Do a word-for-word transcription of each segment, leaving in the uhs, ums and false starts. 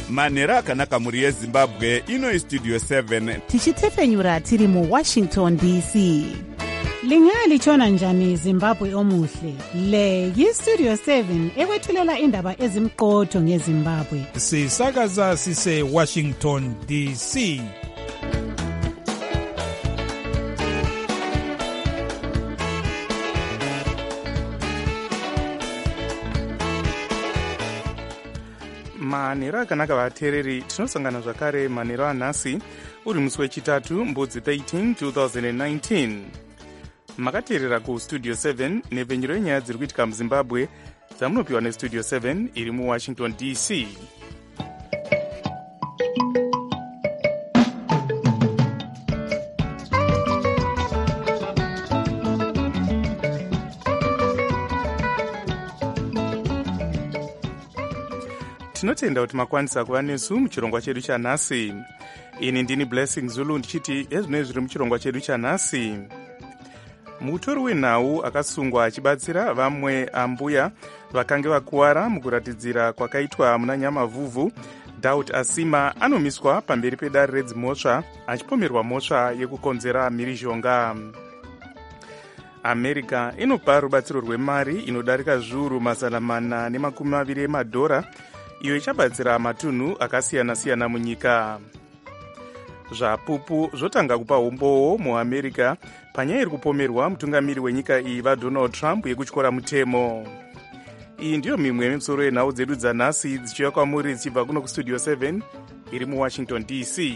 manhero akanaka mhuri yezimbabwe. ino istudio seven tichitsefenyura tiri muwashington D C. Lingalitshona njani Zimbabwe omuhle? Le yistudio seven ekwethulela indaba ezimqotho ngeZimbabwe. Sisakaza sise Washington D C. manhero akanaka vateereri, tinosangana zvakare manhero anhasi uri musi wechitatu mbudzi thirteen twenty nineteen. makateerera kustudio seven nepfenyuro yenyaya dziri kuitika muzimbabwe dzamunopiwa nestudio seven iri muwashington D C. tinotenda kuti makwanisa kuva nesu muchirongwa chedu chanhasi. ini ndini Blessing Zulu ndichiti ezvinoi zviri muchirongwa chedu chanhasi. mutori wenhau akasungwa achibatsira vamwe ambuya vakange vakuwara mukuratidzira kwakaitwa muna Nyamavhuvhu, Doubt Asima anomiswa pamberi pedare redzimhosva achipomerwa mhosva yekukonzera mhirizhonga. America inopa rubatsiro rwemari inodarika zviuru mazana mana nemakumi maviri emadhora iyo ichabatsira matunhu akasiyana-siyana munyika. zvapupu zvotanga kupa umbowo muamerica panyaya iri kupomerwa mutungamiri wenyika iyi vaDonald Trump yekutyora mutemo. iyi ndiyo mimwe yemisoro yenhau dzedu dzanhasi dzichiuya kwamuri dzichibva kuno kustudio seven iri muwashington D C.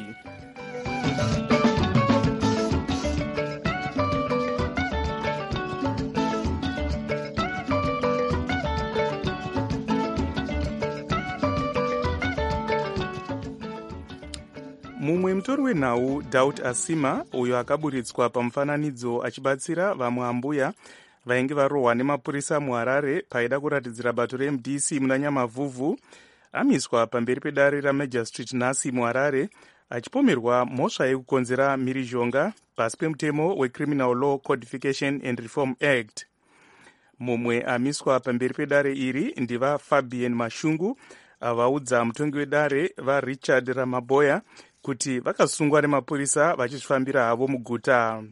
mumwe mutori wenhau Doubt Asima uyo akaburitswa pamufananidzo achibatsira vamwe ambuya vainge varohwa nemapurisa muHarare paida kuratidzira bato reM D C muna Nyamavhuvhu amiswa pamberi pedare raMajor Street nhasi muHarare achipomerwa mhosva yekukonzera mhirizhonga pasi pemutemo weCriminal Law Codification and Reform Act. mumwe amiswa pamberi pedare iri ndiva Fabian Mashungu avaudza mutongi wedare vaRichard Ramaboya kuti vakasungwa nemapurisa vachifambira havo muguta.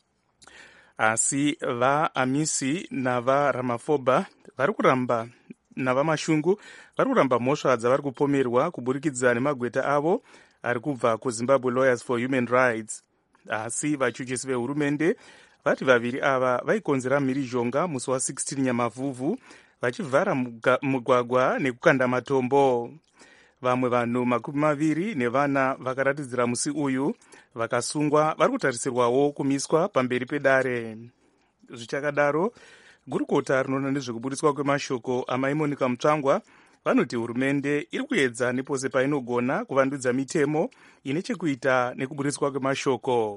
asi vaamisi navaRamaphosa vari kuramba navamashungu vari kuramba mhosva dzavari kupomerwa kuburikidza nemagweta avo ari kubva kuZimbabwe Lawyers for Human Rights. asi vachuchisi vehurumende vati vaviri ava vaikonzera mhirizhonga musi wa16 Nyamavhuvhu vachivhara mugwagwa nekukanda matombo. vamwe vanhu makumi maviri nevana vakaratidzira musi uyu vakasungwa vari kutarisirwawo kumiswa pamberi pedare. zvichakadaro gurukota rinoona nezvekuburitswa kwemashoko amai Monica Mutsvangwa vanoti hurumende iri kuedza nepose painogona kuvandudza mitemo ine chekuita nekuburitswa kwemashoko.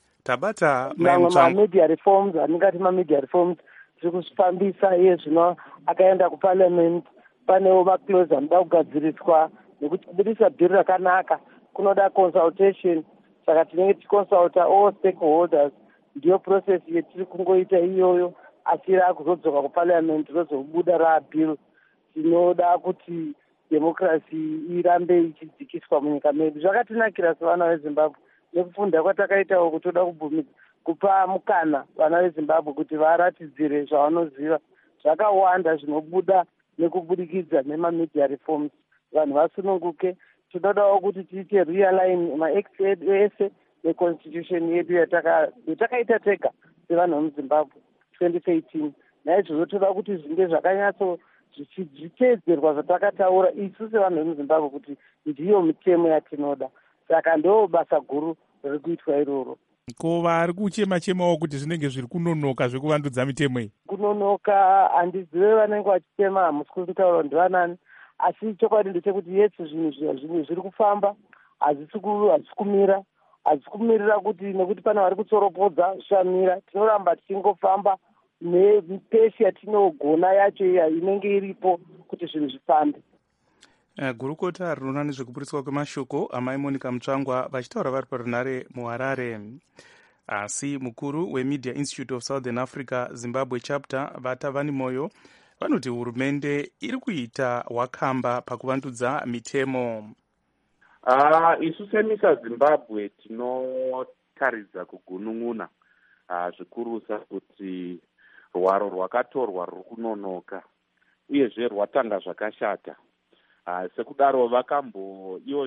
tabata mamwe mamedia reforms aningati mamedia reforms tiri kuzvifambisa iye zvino akaenda kuparliament panewo maclose anoda kugadziriswa nekuti kubudisa bhiri rakanaka kunoda consultation. saka tinenge tichiconsulta all stakeholders. ndiyo process yetiri kungoita iyoyo asi iri kuzodzoka kuparliament rozobuda rabhill. tinoda kuti democracy irambe ichidzikiswa munyika medu. zvakatinakira sevana veZimbabwe nekufunda kwatakaitawo kuti toda kupa mukana vana veZimbabwe kuti varatidzire zvavanoziva. zvakawanda zvinobuda nekubudikidza nemamedia reforms. vanhu vasununguke. tinodawo kuti tiite realign maacts edu ese neconstitution yedu yatakaita tega sevanhu vemuZimbabwe twenty thirteen. naizvozvo toda kuti zvinge zvakanyatso zvichiteedzerwa zvatakataura isu sevanhu vemuZimbabwe kuti ndiyo mitemo yatinoda. saka ndo basa guru riri kuitwa iroro. ko vari kuchema-chemawo kuti zvinenge zviri kunonoka zvekuvandudza mitemo iyi? kunonoka handizive vanenge vachitema, hamusi kutaura ndivanani, asi chokwadi ndechekuti yetsi zvinhu zvimwe zviri kufamba hazisi kumira hazisi kumirira kuti nekuti pana vari kutsoropodza zvishamira. tinoramba tichingofamba nepesi yatinogona yacho inenge iripo kuti zvinhu zvifambe. Uh, gurukota rinoona nezvekuburitswa kwemashoko amai Monica Mutsvangwa vachitaura vari parunhare muHarare. asi mukuru weMedia Institute of Southern Africa Zimbabwe chapter Vatavani Moyo vanoti hurumende iri kuita wakamba pakuvandudza mitemo. Uh, isu semisa Zimbabwe tinotaridza kugunun'una uh, zvikurusa kuti rwaro rwakatorwa ruri kunonoka uyezve rwatanga zvakashata. Uh, sekudaro vakambo ivo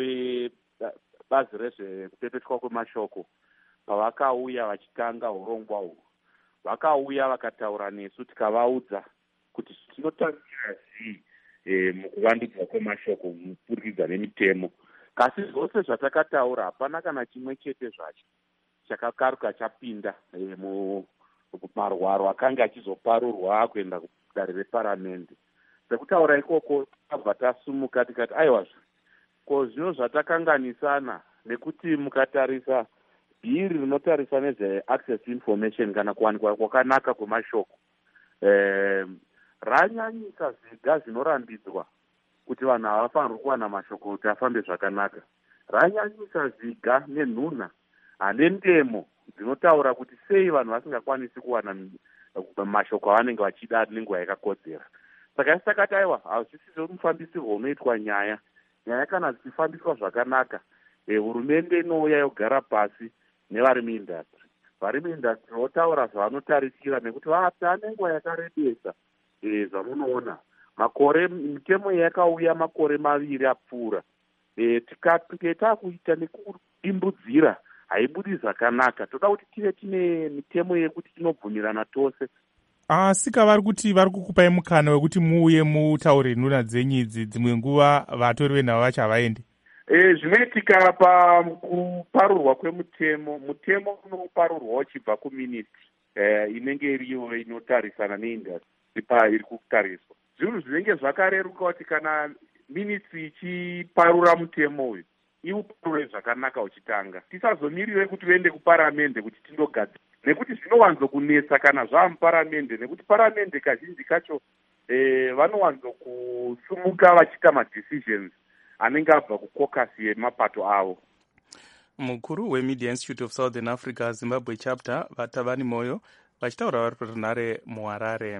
bazi rezvekupepetwa kwemashoko pavakauya vachitanga urongwa uhwu vakauya vakataura nesu tikavaudza kuti tinotangira zvii e, mukuvandudzwa kwemashoko mupurikidza nemitemo. Kasi zvose zvatakataura hapana kana chimwe chete zvacho chakakaruka chapinda e, mumarwaro akanga achizoparurwa kuenda kudare reparamende. Sekutaura ikoko tabva tasumuka tikati aiwa ko zvino zvatakanganisana nekuti mukatarisa bhiri rinotarisa nezve-access information kana kuwanikwa kwakanaka kwemashoko eh, ranyanyisa zviga zvinorambidzwa kuti vanhu havafanirwi kuwana mashoko kuti afambe zvakanaka. Ranyanyisa zviga nenhunha nendemo dzinotaura kuti sei vanhu vasingakwanisi kuwana mashoko avanenge vachida nenguva yakakodzera. Saka isi takati aiwa hazvisizvo mufambisirwo unoitwa nyaya nyaya kana dzichifambiswa zvakanaka hurumende e, inouya yogara pasi nevari muindastry vari muindastry votaura zvavanotarisira nekuti vata nenguva yakarebesa e, zvamunoona makore mitemo yakauya makore maviri apfuura e, tikapike takuita nekudimbudzira haibudi zvakanaka. Toda kuti tive tine mitemo yekuti tinobvumirana tose. Asi kavari kuti vari kukupai mukana wekuti muuye mutaure nhuna dzenyidzi dzimwe nguva vatori venhava vachavaende. E, zvinoitika pakuparurwa kwemutemo. Mutemo unoparurwa uchibva kuministry e, inenge iriyo inotarisana neindastry pa iri kutariswa. Zvinhu zvinenge zvakareruka kuti kana ministry ichiparura mutemo uyu iuparure zvakanaka uchitanga. Tisazomiriwe kuti uende kuparamende kuti tindogadzira nekuti zvinowanzo kunetsa kana zvaamuparamende nekuti paramende kazhinji kacho eh, vanowanzo kusumuka vachiita madecisions anenge abva kukokasi yemapato avo. Mukuru weMedia Institute of Southern Africa Zimbabwe chapter Vatavani Moyo vachitaura vari parinhare muHarare.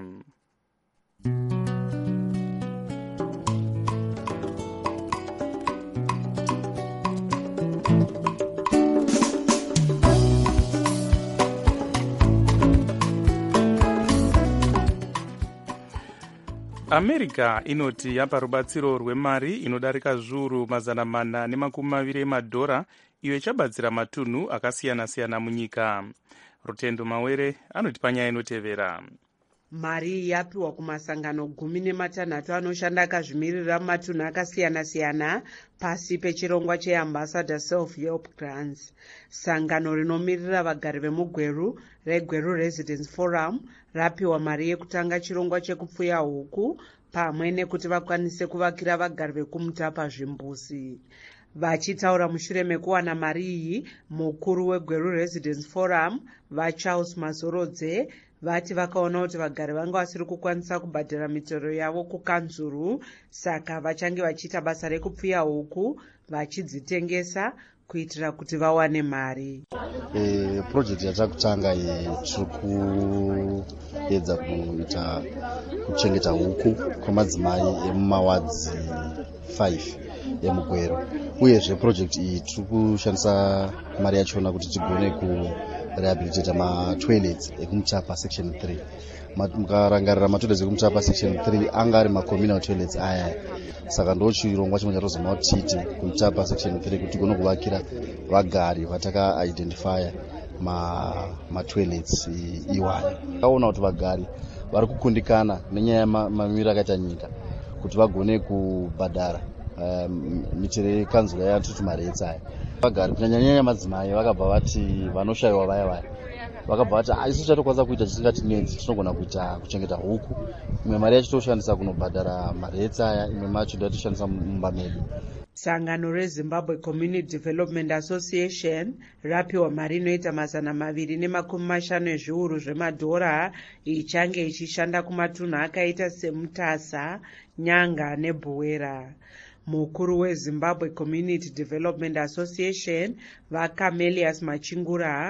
America inoti yapa rubatsiro rwemari inodarika zviuru mazana mana nemakumi maviri emadhora iyo ichabatsira matunhu akasiyana-siyana munyika. Rutendo Mawere anoti panyaya inotevera. Mari yapiwa kumasangano gumi nematanhatu anoshanda akazvimirira matunhu akasiyana-siyana pasi pechirongwa cheambassador self-help grants. Sangano rinomirira vagari vemugweru reGweru Residence Forum rapiwa mari yekutanga chirongwa chekupfuya huku pamwe nekuti vakwanise kuvakira vagari vekumutapa zvimbuzi. Vachitaura mushure mekuwana mari iyi, mukuru weGweru Residence Forum vaCharles Mazorodze vati vakaona kuti vagari vanga vasiri kukwanisa kubhadhara mitoro yavo kukanzuru, saka vachange vachiita basa rekupfuya huku vachidzitengesa kuitira kuti vawane mari. E, project yatakutanga iyi tiri kuedza kuita kuchengeta huku kwamadzimai emumawadzi five emugweru, uyezve project iyi tiri kushandisa mari yachona kuti tigone kurehabilitata matoilets ekumutapa section three. Mukarangarira matoilets ekumutapa section three anga ari macommunal toilets aya, saka ndo chirongwa chimwe chatozama kuti tiite kumutapa section three kuti tigone kuvakira vagari vataka identifya matoilets iwaya. Takaona kuti vagari vari kukundikana nenyaya yamamiriro akaita nyika kuti vagone kubhadhara um, mitero yekanzura yatuti maretsi aya. Vagari kunyanyanyanya madzimai vakabva vati vanoshayiwa vaya vaya vakabva vati isu chatokwanisa kuita chisingatinetsi, tinogona kuita kuchengeta huku. Imwe mari yacho toshandisa kunobhadhara maretsi aya, imwe macho ndatoshandisa mumba medu. Sangano reZimbabwe Community Development Association rapiwa mari inoita mazana maviri nemakumi mashanu ezviuru zvemadhora ichange ichishanda kumatunhu akaita seMutasa, Nyanga neBuwera. Mukuru weZimbabwe Community Development Association vaCamelius Machingura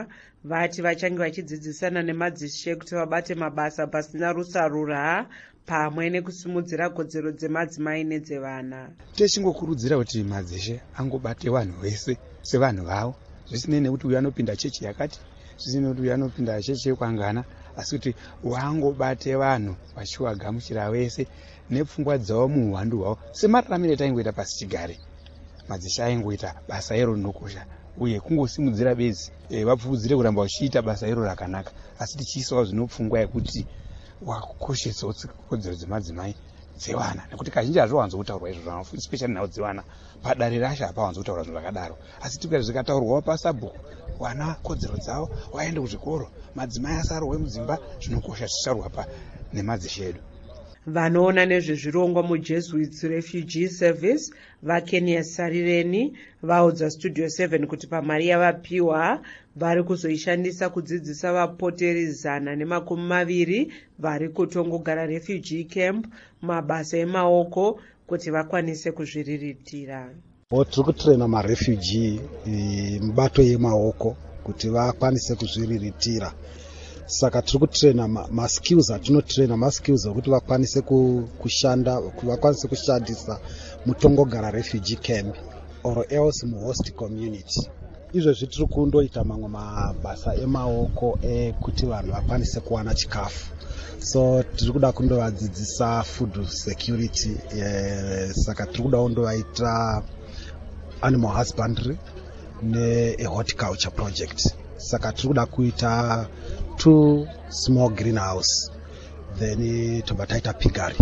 vati vachange vachidzidzisana nemadzishe kuti vabate mabasa pasina rusarura pamwe nekusimudzira kodzero dzemadzimai nedzevana. Techingokurudzira kuti madzishe angobate vanhu vese sevanhu vavo, zvisinei nekuti uyu anopinda chechi yakati, zvisinei nekuti uyu anopinda chechi yekwangana, asi kuti wangobate vanhu vachiwagamuchira vese nepfungwa dzavo muuhwandu hwavo semararamire taingoita pasi chigare. Madzishe aingoita basa iro rinokosha uye kungosimudzira bedzi e, vapfuudzire kuramba vachiita basa iro rakanaka, asi tichiisawo zvinopfungwa yekuti wakukoshetsawo kodzero dzemadzimai dzevana, nekuti kazhinji hazviwanzotaurwa izvo, especially nhau dzevana padare rasha hapawanzotaurwa zvinhu zvakadaro, asi tikati zvikataurwawo pasabhuku wana kodzero dzavo waende kuzvikoro, madzimai asarwe mudzimba, zvinokosha zvichitaurwa pa nemadzishe edu. Vanoona nezvezvirongwa muJesuits Refugee Service vaKenya Sarireni vaudza Studio seven kuti pamari yavapiwa vari kuzoishandisa kudzidzisa vapoteri zana nemakumi maviri vari kutongogara refugee camp mabasa emaoko kuti vakwanise kuzviriritira. Tiri kutraina marefugee mibato yemaoko kuti vakwanise kuzviriritira. Saka tiri kutraina maskills atinotraina maskills okuti vakwanise kushanda vakwanise kushandisa mutongogara refugee camp or else muhost community. Izvezvi tiri kundoita mamwe mabasa emaoko ekuti vanhu vakwanise kuwana chikafu. So tiri kuda kundovadzidzisa food security, eh, saka tiri kuda kundovaita animal husbandry ne-horticulture project. Saka tiri kuda kuita two small greenhouse, then tobva taita piggery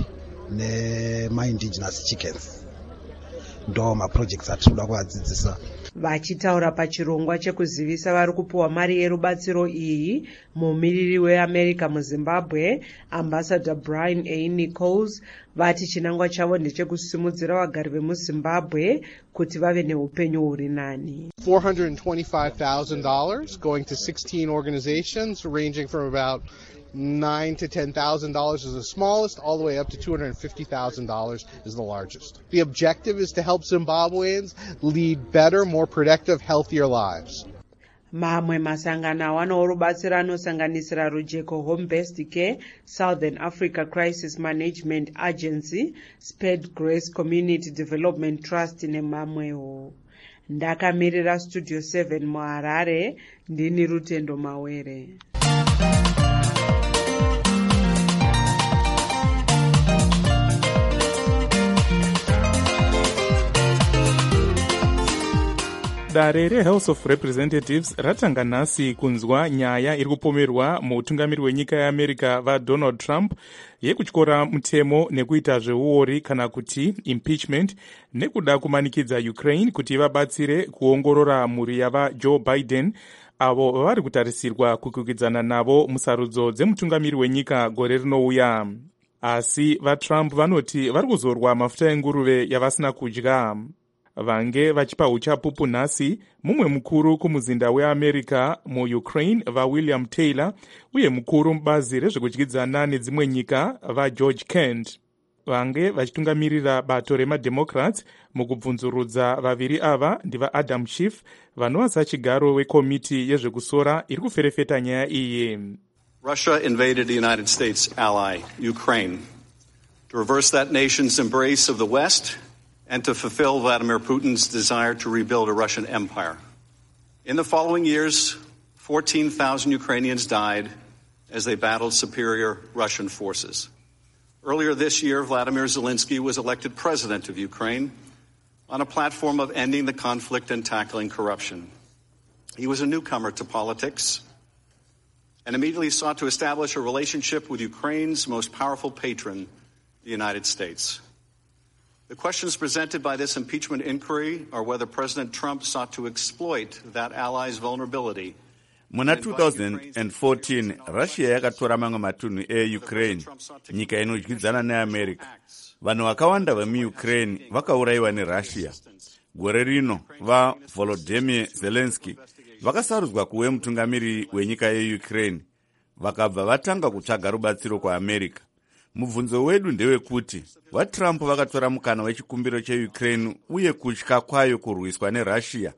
nema-indigenous chickens. Ndo maprojects atiri kuda kuvadzidzisa. Vachitaura pachirongwa chekuzivisa vari kupiwa mari yerubatsiro iyi, mumiriri weAmerica muZimbabwe Ambassador Brian A. Nichols vati chinangwa chavo ndechekusimudzira vagari vemuZimbabwe kuti vave neupenyu huri nani. four hundred twenty-five thousand dollars going to sixteen organizations ranging from about nine to ten thousand dollars is the smallest, all the way up to two hundred fifty thousand dollars is the largest. The objective is to help Zimbabweans lead better, more productive, healthier lives. Mamwe masangano awanawo rubatsiro anosanganisira Rujeko Home Based Care, Southern Africa Crisis Management Agency, Sped Grace Community Development Trust nemamwewo. Ndakamirira Studio seven muHarare, ndini Rutendo Mawere. Dare reHouse of Representatives ratanga nhasi kunzwa nyaya iri kupomerwa muutungamiri wenyika yeAmerica vaDonald Trump yekutyora mutemo nekuita zveuori kana kuti impeachment nekuda kumanikidza Ukraine kuti vabatsire kuongorora mhuri yavaJoe Biden avo vari kutarisirwa kukwikwidzana navo musarudzo dzemutungamiri wenyika gore rinouya. Asi vaTrump vanoti vari kuzorwa mafuta enguruve yavasina kudya. Vange vachipa uchapupu nhasi mumwe mukuru kumuzinda weAmerica muUkraine vaWilliam Taylor uye mukuru mubazi rezvekudyidzana nedzimwe nyika vaGeorge Kent. Vange vachitungamirira bato remademocrats mukubvunzurudza vaviri ava ndivaAdam Schiff vanova sachigaro wekomiti yezvekusora iri kuferefeta nyaya iyi. Russia invaded the United States ally Ukraine to reverse that nation's embrace of the West and to fulfill Vladimir Putin's desire to rebuild a Russian empire. In the following years, fourteen thousand Ukrainians died as they battled superior Russian forces. Earlier this year, Vladimir Zelensky was elected president of Ukraine on a platform of ending the conflict and tackling corruption. He was a newcomer to politics and immediately sought to establish a relationship with Ukraine's most powerful patron, the United States. The questions presented by this impeachment inquiry are whether President Trump sought to exploit that ally's vulnerability. Muna two thousand fourteen, Russia yakatora mamwe matunhu eUkraine, nyika inodyidzana neAmerica. Vanhu vakawanda vemuUkraine vakaurayiwa neRussia. Gore rino, vaVolodymyr Zelensky vakasarudzwa kuve mutungamiri wenyika yeUkraine, vakabva vatanga kutsvaga rubatsiro kuAmerica. Mubvunzo wedu ndewekuti vaTrump vakatora mukana wechikumbiro cheUkraine uye kutya kwayo kurwiswa neRussia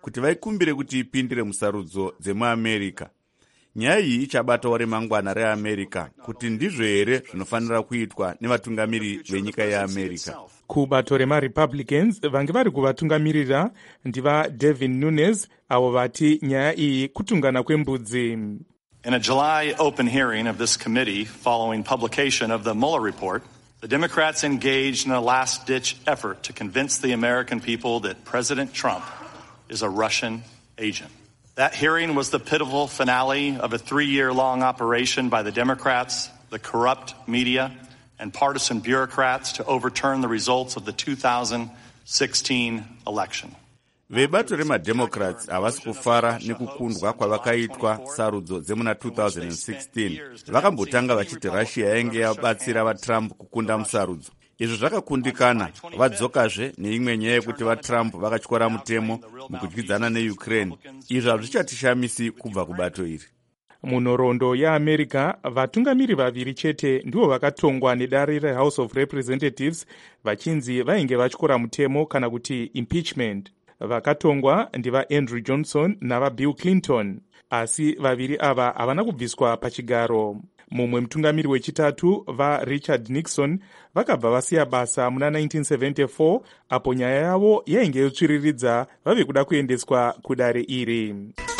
kuti vaikumbire kuti ipindire musarudzo dzemuamerica. Nyaya iyi ichabatawo remangwana reamerica kuti ndizvo here zvinofanira kuitwa nevatungamiri venyika yeamerica. Kubato remarepublicans vange vari kuvatungamirira ndiva Devin Nunes, avo vati nyaya iyi kutungana kwembudzi. In a July open hearing of this committee following publication of the Mueller report, the Democrats engaged in a last-ditch effort to convince the American people that President Trump is a Russian agent. That hearing was the pivotal finale of a three-year-long operation by the Democrats, the corrupt media, and partisan bureaucrats to overturn the results of the two thousand sixteen election. Vebato remademocrats havasi kufara nekukundwa kwavakaitwa sarudzo dzemuna two thousand sixteen. Vakambotanga vachiti Russia yainge yabatsira vaTrump kukunda musarudzo. Izvo zvakakundikana, vadzokazve neimwe nyaya yekuti vaTrump vakatyora mutemo mukudyidzana neUkraine. Izvo hazvichatishamisi kubva kubato iri. Munhoroondo yeAmerica, vatungamiri vaviri chete ndivo vakatongwa nedare reHouse of Representatives vachinzi vainge vatyora mutemo kana kuti impeachment. Vakatongwa ndiva Andrew Johnson navaBill Clinton, asi vaviri ava havana kubviswa pachigaro. Mumwe mutungamiri wechitatu vaRichard Nixon vakabva vasiya basa muna nineteen seventy-four apo nyaya yavo yainge yotsviriridza vave kuda kuendeswa kudare iri.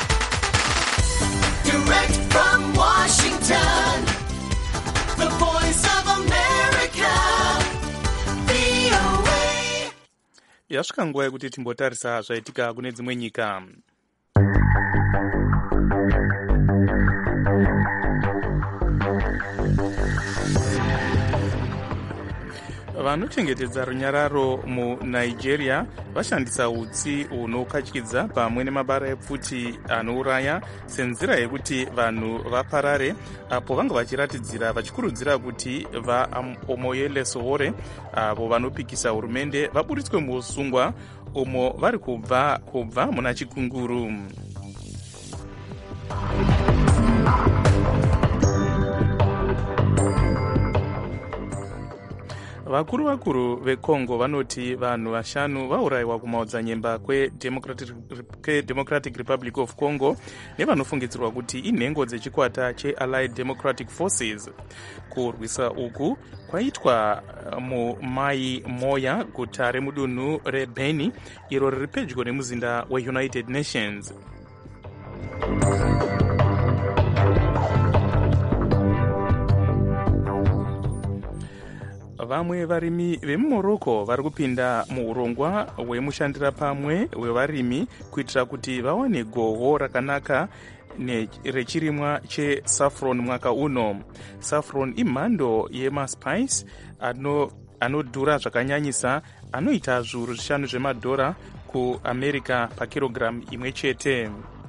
Direct from Washington, the voice of America, V O A. Yasvika nguva yekuti timbotarisa zvaitika kune dzimwe nyika. Vanochengetedza runyararo muNigeria vashandisa utsi hunokatyidza pamwe nemabara epfuti anouraya senzira yekuti vanhu vaparare, apo vanga vachiratidzira vachikurudzira kuti vaOmoyele Sowore avo vanopikisa hurumende vaburitswe muusungwa umo vari kubva kubva muna chikunguru. Vakuru vakuru veCongo vanoti vanhu vashanu vaurayiwa kumaodzanyemba kweDemocratic Republic of Congo nevanofungidzirwa kuti inhengo dzechikwata cheAllied Democratic Forces. Kurwisa uku kwaitwa muMai Moya, guta remudunhu reBeni iro riri pedyo nemuzinda weUnited Nations. Vamwe varimi vemuMorocco vari kupinda muurongwa hwemushandira pamwe hwevarimi kuitira kuti vawane gohwo rakanaka rechirimwa chesaffron mwaka uno. Saffron imhando yemaspice anodhura zvakanyanyisa, anoita zviuru zvishanu zvemadhora kuAmerica pakirogiramu imwe chete.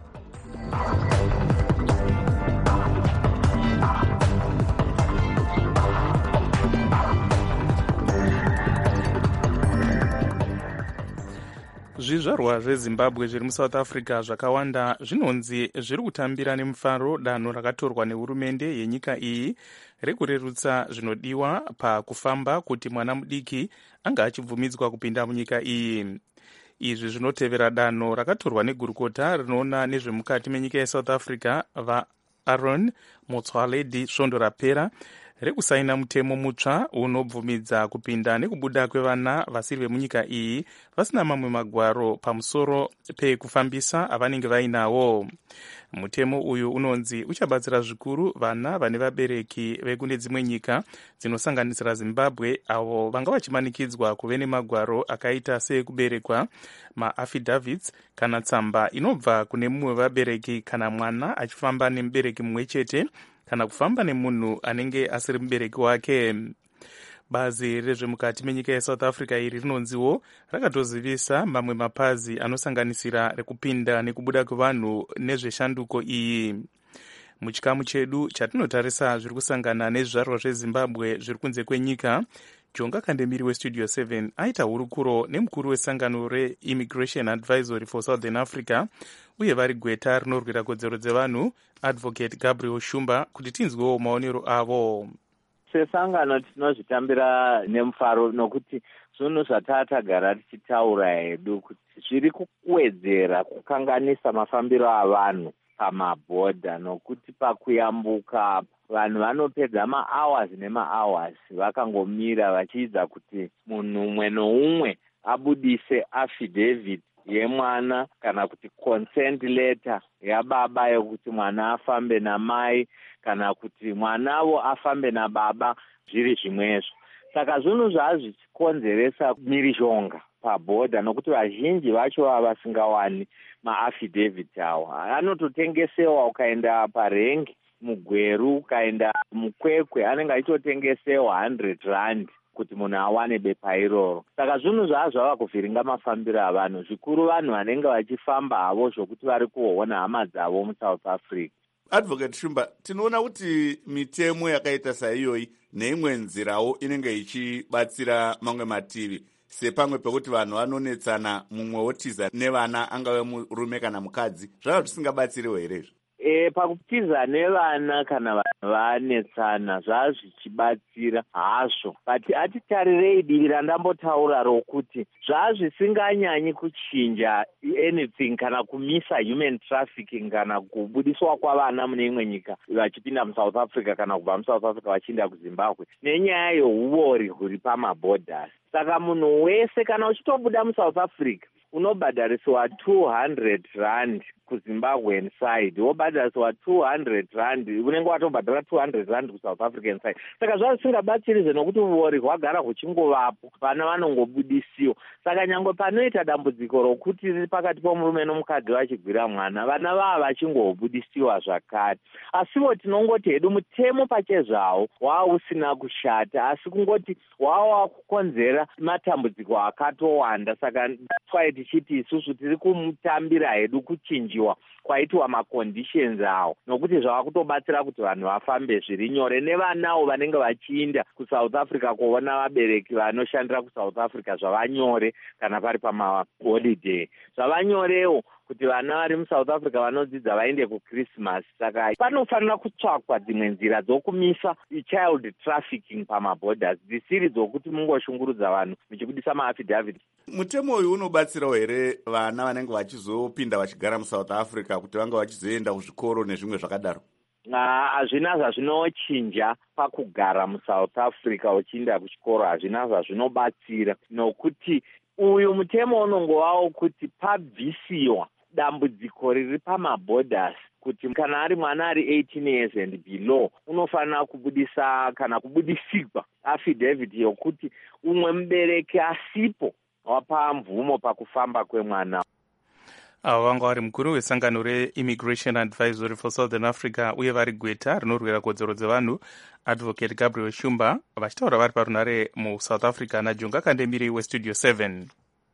Zvizvarwa zveZimbabwe zviri muSouth Africa zvakawanda zvinonzi zviri kutambira nemufaro danho rakatorwa nehurumende yenyika iyi rekurerutsa zvinodiwa pakufamba kuti mwana mudiki anga achibvumidzwa kupinda munyika iyi. Izvi zvinotevera danho rakatorwa negurukota rinoona nezvemukati menyika yeSouth Africa vaAaron Motsoaledi svondo rapera rekusaina mutemo mutsva unobvumidza kupinda nekubuda kwevana vasiri vemunyika iyi vasina mamwe magwaro pamusoro pekufambisa avanenge vainawo. Mutemo uyu unonzi uchabatsira zvikuru vana vane vabereki vekune dzimwe nyika dzinosanganisira Zimbabwe avo vanga vachimanikidzwa kuve nemagwaro akaita seekuberekwa, maaffidavits kana tsamba inobva kune mumwe vabereki kana mwana achifamba nemubereki mumwe chete kana kufamba nemunhu anenge asiri mubereki wake. Bazi rezvemukati menyika yeSouth Africa iri rinonziwo rakatozivisa mamwe mapazi anosanganisira rekupinda nekubuda kwevanhu nezveshanduko iyi. Muchikamu chedu chatinotarisa zviri kusangana nezvizvarwa zveZimbabwe zviri kunze kwenyika, Jonga Kandemiri weStudio seven aita hurukuro nemukuru wesangano reImmigration Advisory for Southern Africa uye vari gweta rinorwira kodzero dzevanhu Advocate Gabriel Shumba kuti tinzwewo maonero avo. sesangano tinozvitambira nemufaro nokuti zvinhu zvatatagara tichitaura hedu kuti zviri kuwedzera kukanganisa mafambiro avanhu pamabhodha, nokuti pakuyambuka vanhu vanopedza mahours nemahours vakangomira vachiidza kuti munhu umwe noumwe abudise affidavit yemwana kana kuti consent letter yababa yokuti mwana afambe namai kana kuti mwanavo afambe nababa, zviri zvimwezvo. Saka zvinhu zvazvichikonzeresa mirizhonga pabhodha, nokuti vazhinji vacho vasingawani maaffidavit awo. Anototengesewa, ukaenda parengi mugweru, ukaenda mukwekwe, anenge achitotengesewa hundred rand kuti munhu awane bepa iroro. Saka zvinhu zvava zvava kuvhiringa mafambiro avanhu, zvikuru vanhu vanenge vachifamba havo zvokuti vari kuona hama dzavo muSouth Africa. Advocate Shumba, tinoona kuti mitemo yakaita saiyoyi neimwe nzirawo inenge ichibatsira mamwe mativi, sepamwe pekuti vanhu vanonetsana, mumwe wotiza nevana, angave murume kana mukadzi, zvava zvisingabatsiriwo here? E, pakutiza nevana kana vanhu vanetsana zvava zvichibatsira hazvo, but atitarirei divi randambotaura rokuti zvava zvisinganyanyi kuchinja anything kana kumisa human trafficking kana kubudiswa kwavana mune imwe nyika vachipinda muSouth Africa kana kubva muSouth Africa vachienda kuZimbabwe nenyaya yehuori huri pamabhodhas. Saka munhu wese kana uchitobuda muSouth Africa unobhadharisiwa two hundred rand kuZimbabwean side, wobhadharisiwa two hundred rand, unenge watobhadhara two hundred rand kuSouth African side. Saka zvava zvisingabatsirizve nokuti uori hwagara huchingovapo, vana vanongobudisiwa. Saka nyangwe panoita dambudziko rokuti riri pakati pomurume nomukadzi vachigwira mwana, vana vava vachingobudisiwa zvakare. Asiwo tinongoti hedu mutemo pachezvawo wava usina kushata, asi kungoti wava wakukonzera matambudziko akatowanda. Saka twai tichiti isusu tiri kumutambira hedu kuchinjiwa kwaitwa maconditions awo, nokuti zvava kutobatsira kuti vanhu vafambe zviri nyore, nevanawo vanenge vachiinda kuSouth Africa kuona vabereki vanoshandira kuSouth Africa zvava nyore kana pari pamaholiday. Zvava nyorewo kuti vana vari muSouth Africa vanodzidza vaende kuChristmas. Saka panofanira kutsvakwa dzimwe nzira dzokumisa child trafficking pamabhodhas, dzisiri dzokuti mungoshungurudza vanhu muchibudisa maaffidavit. Mutemo uyu unobatsirawo here vana vanenge vachizopinda vachigara muSouth Africa kuti vanga vachizoenda kuzvikoro nezvimwe zvakadaro? Hazvina zvazvinochinja pakugara muSouth Africa uchienda kuchikoro, hazvina zvazvinobatsira, nokuti uyu mutemo unongovawo kuti pabvisiwa dambudziko riri pamabhodhas, kuti kana ari mwana ari eighteen years and below unofanira kubudisa kana kubudisigwa affidavit yokuti umwe mubereki asipo wapa mvumo pakufamba kwemwana. Avo vanga vari mukuru wesangano reImmigration Advisory for Southern Africa uye vari gweta rinorwira kodzero dzevanhu, Advocate Gabriel Shumba, vachitaura vari parunare muSouth Africa naJonga Kandemiri weStudio seven.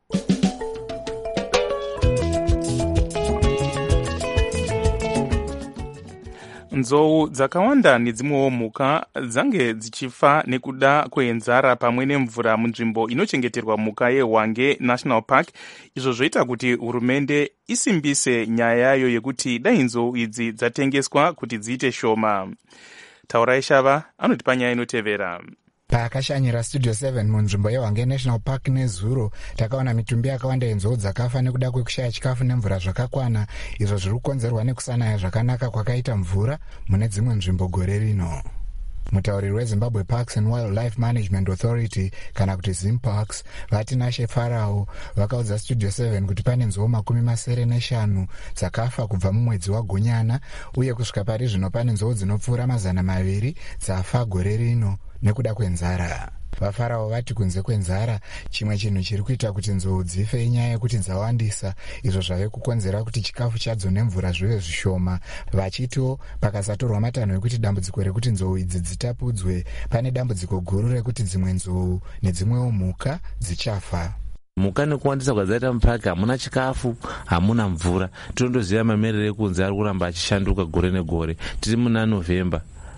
Nzou dzakawanda nedzimwewo mhuka dzange dzichifa nekuda kwenzara pamwe nemvura munzvimbo inochengeterwa mhuka yeHwange National Park, izvo zvoita kuti hurumende isimbise nyaya yayo yekuti dai nzou idzi dzatengeswa kuti dziite shoma. Taurai Shava anotipa nyaya inotevera. Paakashanyira Studio seven munzvimbo yeHwange National Park nezuro, takaona mitumbi yakawanda yenzou dzakafa nekuda kwekushaya chikafu nemvura zvakakwana, izvo zviri kukonzerwa nekusanaya zvakanaka kwakaita mvura mune dzimwe nzvimbo gore rino. Mutauriri weZimbabwe Parks and Wildlife Management Authority kana kuti Zimparks, Vatinashe Farao, vakaudza Studio seven kuti pane nzou makumi masere neshanu dzakafa kubva mumwedzi waGonyana, uye kusvika pari zvino pane nzou dzinopfuura mazana maviri dzafa gore rino nekuda kwenzara. VaFarao vati kunze kwenzara, chimwe chinhu chiri kuita kuti nzou dzife inyaya yekuti dzawandisa, izvo zvave kukonzera kuti chikafu chadzo nemvura zvive zvishoma, vachitiwo pakasatorwa matanho ekuti dambudziko rekuti nzou idzi dzitapudzwe, pane dambudziko guru rekuti dzimwe nzou nedzimwewo mhuka dzichafa. Mhuka nekuwandisa kwadzaita mupaki, hamuna chikafu, hamuna mvura. Tinondoziva mamerere ekunze ari kuramba achishanduka gore negore. Tiri muna November.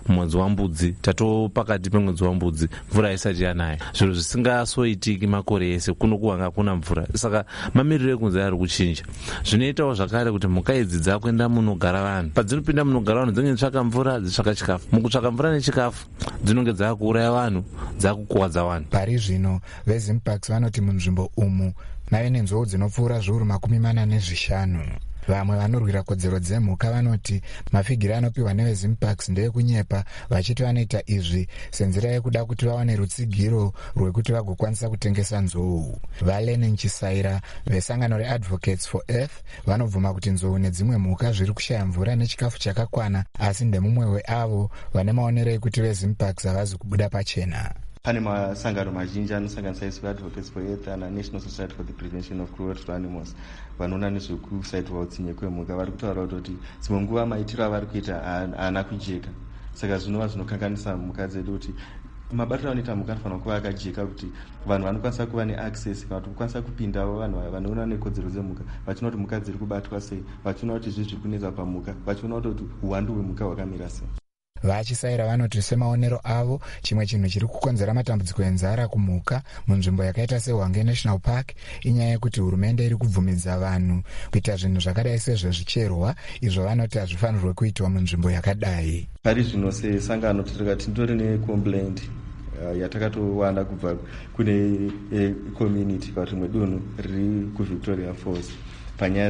mwedzi wambudzi, tato pakati pemwedzi wambudzi mvura isati yanaya, zviro zvisingasoitiki makore ese kuno kuwanga kuna mvura. Saka mamiriro ekunze ari kuchinja, zvinoitawo zvakare kuti mhuka idzi dzakuenda munogara vanhu. Padzinopinda munogara vanhu dzinenge dzitsvaka mvura, dzitsvaka chikafu. Mukutsvaka mvura nechikafu dzinonge dzakuuraya vanhu, dzakukuwadza vanhu. Pari zvino vezimparks vanoti munzvimbo umu mave nenzou dzinopfuura zviuru makumi mana nezvishanu. Vamwe vanorwira kodzero dzemhuka vanoti mafigiri anopiwa nevezimparks ndeekunyepa, vachiti vanoita izvi senzira yekuda kuti vawane rutsigiro rwekuti vagokwanisa kutengesa nzou. Valen Chisaira vesangano reAdvocates for Earth vanobvuma kuti nzou nedzimwe mhuka zviri kushaya mvura nechikafu chakakwana, asi ndemumwe weavo vane maonero ekuti vezimparks havazi kubuda pachena. Pane masangano mazhinji anosanganisira Advocates for Earth and National Society for the Prevention of Cruelty to Animals vanoona nezvekusaitwa utsinye kwemhuka vari kutaura kuti dzimwe nguva maitiro avari kuita haana kujeka, saka zvinova zvinokanganisa mhuka dzedu kuti mabatiro anoita mhuka anofanira kuva akajeka kuti vanhu vanokwanisa kuva neaccess kana kuti kukwanisa kupindawo vanhu vanoona nekodzero dzemhuka vachiona kuti mhuka dziri kubatwa sei, vachiona kuti zvizvi kunetsa pamhuka, vachiona kuti uwandu hwemhuka hwakamira sei. Vachisaira vanoti semaonero avo chimwe chinhu chiri kukonzera matambudziko enzara kumhuka munzvimbo yakaita seHwange National Park inyaya yekuti hurumende iri kubvumidza vanhu kuita zvinhu zvakadai sezvezvicherwa, izvo vanoti hazvifanirwe kuitwa munzvimbo yakadai. Pari zvino sesangano tindori necomplaint uh, yatakatowanda kubva kune uh, community parimwe dunhu riri kuVictoria Falls panyaya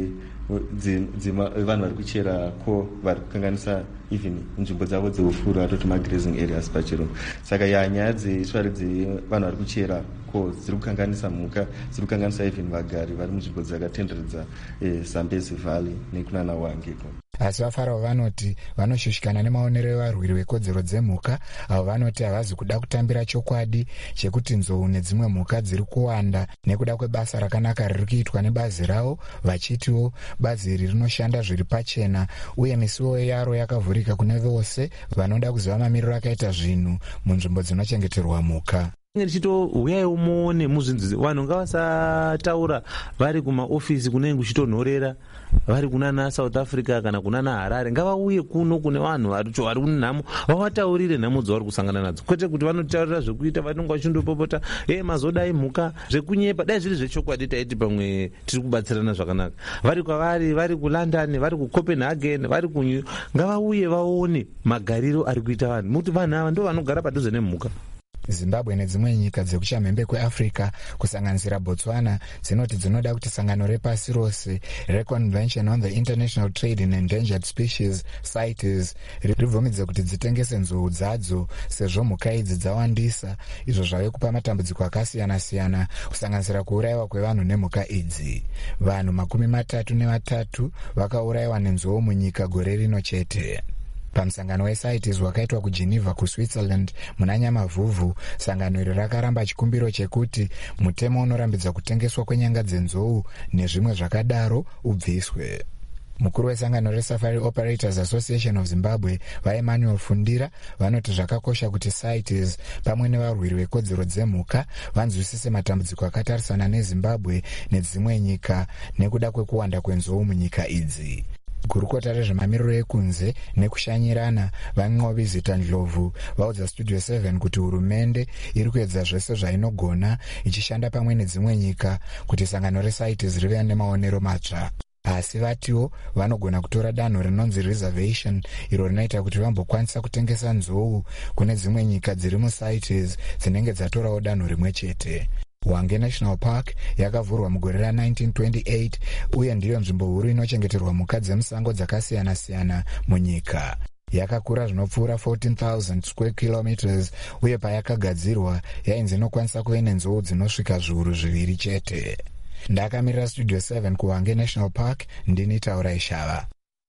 dzevanhu vari kuchera ko vari kukanganisa even nzvimbo dzavo dzeufuru atoti magrazing areas pachirungu. Saka ya nyaya dzeswari dzevanhu vari kuchera ko dziri kukanganisa mhuka, dziri kukanganisa even vagari vari munzvimbo dzakatenderedza eh, Zambezi Valley nekunana Hwange. Asi vaFarao vanoti vanoshushikana nemaonero evarwiri vekodzero dzemhuka, avo vanoti havazi kuda kutambira chokwadi chekuti nzou nedzimwe mhuka dziri kuwanda nekuda kwebasa rakanaka riri kuitwa nebazi ravo, vachitiwo bazi iri rinoshanda zviri pachena uye misuwo yaro yakavhurika kune vose vanoda kuziva mamiriro akaita zvinhu munzvimbo dzinochengeterwa mhuka. Richito uyaiwo muone muzvinzi vanhu ngavasataura vari kumaofisi kunenge kuchitonhorera, vari kunana South Africa kana kunana Harare, ngavauye kuno kune vanhu varicho vari kunhamo vavataurire nhamo dzavari kusangana nadzo, kwete kuti vanotaurira zvekuita vanonga vachindopopota e mazodai mhuka zvekunyepa. Dai zviri zvechokwadi taiti pamwe tiri kubatsirana zvakanaka. Vari kwavari, vari kuLondon, vari kuCopenhagen, vari kunyu, ngavauye vaone magariro ari kuita vanhu, muti vanhu ava ndo vanogara padhuze nemhuka. Zimbabwe nedzimwe nyika dzekuchamhembe kweAfrica kusanganisira Botswana dzinoti dzinoda kuti sangano repasi rose reConvention on the International Trade in Endangered Species CITES ribvumidze kuti dzitengese nzou dzadzo sezvo mhuka idzi dzawandisa, izvo zvave kupa matambudziko akasiyana-siyana kusanganisira kuurayiwa kwevanhu nemhuka idzi. Vanhu makumi matatu nevatatu vakaurayiwa nenzou munyika gore rino chete. Pamusangano weCITES wakaitwa kuGeneva kuSwitzerland muna Nyamavhuvhu, sangano iri rakaramba chikumbiro chekuti mutemo unorambidza kutengeswa kwenyanga dzenzou nezvimwe zvakadaro ubviswe. Mukuru wesangano reSafari Operators Association of Zimbabwe vaEmmanuel Fundira vanoti zvakakosha kuti CITES pamwe nevarwiri vekodzero dzemhuka vanzwisise matambudziko akatarisana neZimbabwe nedzimwe nyika nekuda kwekuwanda kwenzou munyika idzi. Gurukota rezvemamiriro ekunze nekushanyirana vaNqobi Zita Ndlovu vaudza Studio seven kuti hurumende iri kuedza zvese zvainogona ichishanda pamwe nedzimwe nyika kuti sangano reCITES rive nemaonero matsva. Asi vatiwo vanogona kutora danho rinonzi reservation iro rinoita kuti vambokwanisa kutengesa nzou kune dzimwe nyika dziri muCITES dzinenge dzatorawo danho rimwe chete. Hwange National Park yakavhurwa mugore ra nineteen twenty-eight uye ndiyo nzvimbo huru inochengeterwa mhuka dzemusango dzakasiyana-siyana munyika. Yakakura zvinopfuura fourteen thousand square kilometers uye payakagadzirwa yainzi inokwanisa kuve nenzou dzinosvika zviuru zviviri chete. Ndakamirira Studio seven kuHwange National Park, ndini Taura Ishava.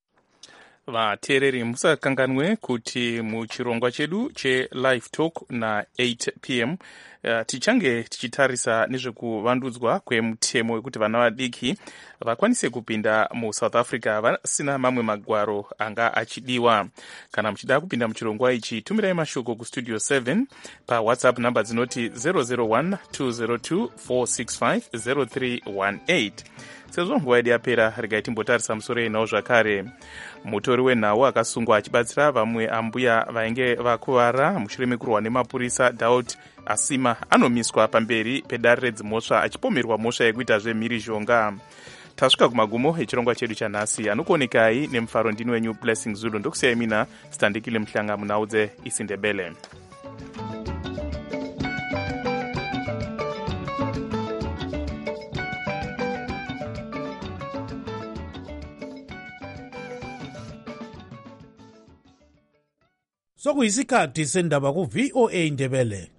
Vateereri musakanganwe kuti muchirongwa chedu cheLive Talk na eight p m Uh, tichange tichitarisa nezvekuvandudzwa kwemutemo wekuti vana vadiki vakwanise kupinda muSouth Africa vasina mamwe magwaro anga achidiwa. Kana muchida kupinda muchirongwa ichi, tumirai mashoko kustudio seven pawhatsapp namba dzinoti zero zero one two zero two four six five zero three one eight. Sezvo nguva yedu yapera, regai timbotarisa musoro yenhau zvakare. Mutori wenhau akasungwa achibatsira vamwe ambuya vainge vakuvara mushure mekurwa nemapurisa Daud Asima anomiswa pamberi pedare redzimhosva achipomerwa mhosva yekuita zvemhirizhonga. Tasvika kumagumo echirongwa chedu chanhasi. Anokuonekai nemufaro ndini wenyu Blessing Zulu. Ndokusiyai mina Standikile Mhlanga munhau dzeIsindebele. Sokuyisikhathi sendaba ku V O A Ndebele.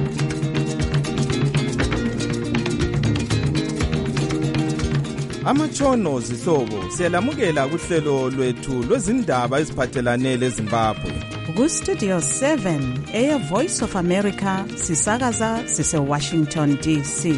Amatshono zihlobo siyalamukela kuhlelo lwethu lwezindaba eziphathelane leZimbabwe. Ku Studio seven, Air Voice of America, sisakaza sise Washington D C.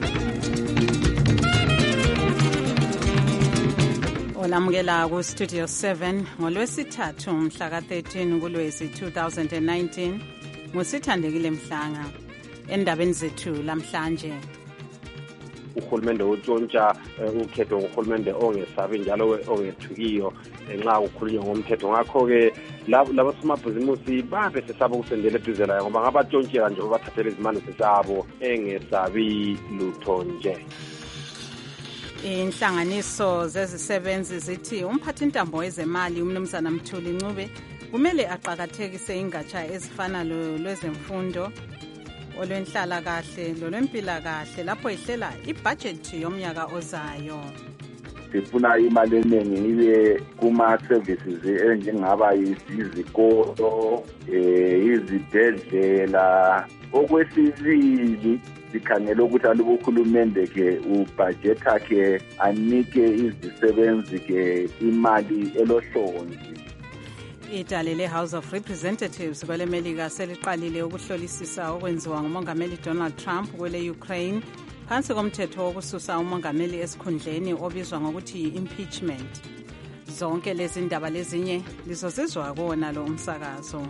Olamukela ku Studio seven ngolwesithathu mhla ka thirteen kuLwezi two thousand nineteen. Ngusithandekile Mhlanga. Endabeni zethu lamhlanje. Uhulumende utshontsha ukhetho ngohulumende ongesabi njalo ongethukiyo nxa ukukhulunywa ngomthetho. Ngakho ke labo somabhizimusi babe sesaba ukusendela eduzela ngoba ngabatshontshela nje bathathele izimali zabo engesabi lutho nje. Inhlanganiso zezisebenzi zithi umphathintambo wezemali uMnumzana Mthuli Ncube kumele aqhakathekise ingatsha ezifana lwezemfundo, olwenhlala kahle, lolwempila kahle lapho ihlela ibudget yomnyaka ozayo. Sifuna imali eningi ibe kuma services enjengaba izikolo, eh izibhedlela. Okwesibili sikhangela ukuthi alubo uhulumende ke ubudget yakhe anike izisebenzi ke imali elohlonzi. Idale le-House of Representatives kwele Melika seliqalile ukuhlolisisa okwenziwa ngumongameli Donald Trump kwele Ukraine phansi komthetho wokususa umongameli esikhundleni obizwa ngokuthi yi-impeachment. Zonke lezi ndaba lezinye lizozizwa kuwona lo umsakazo.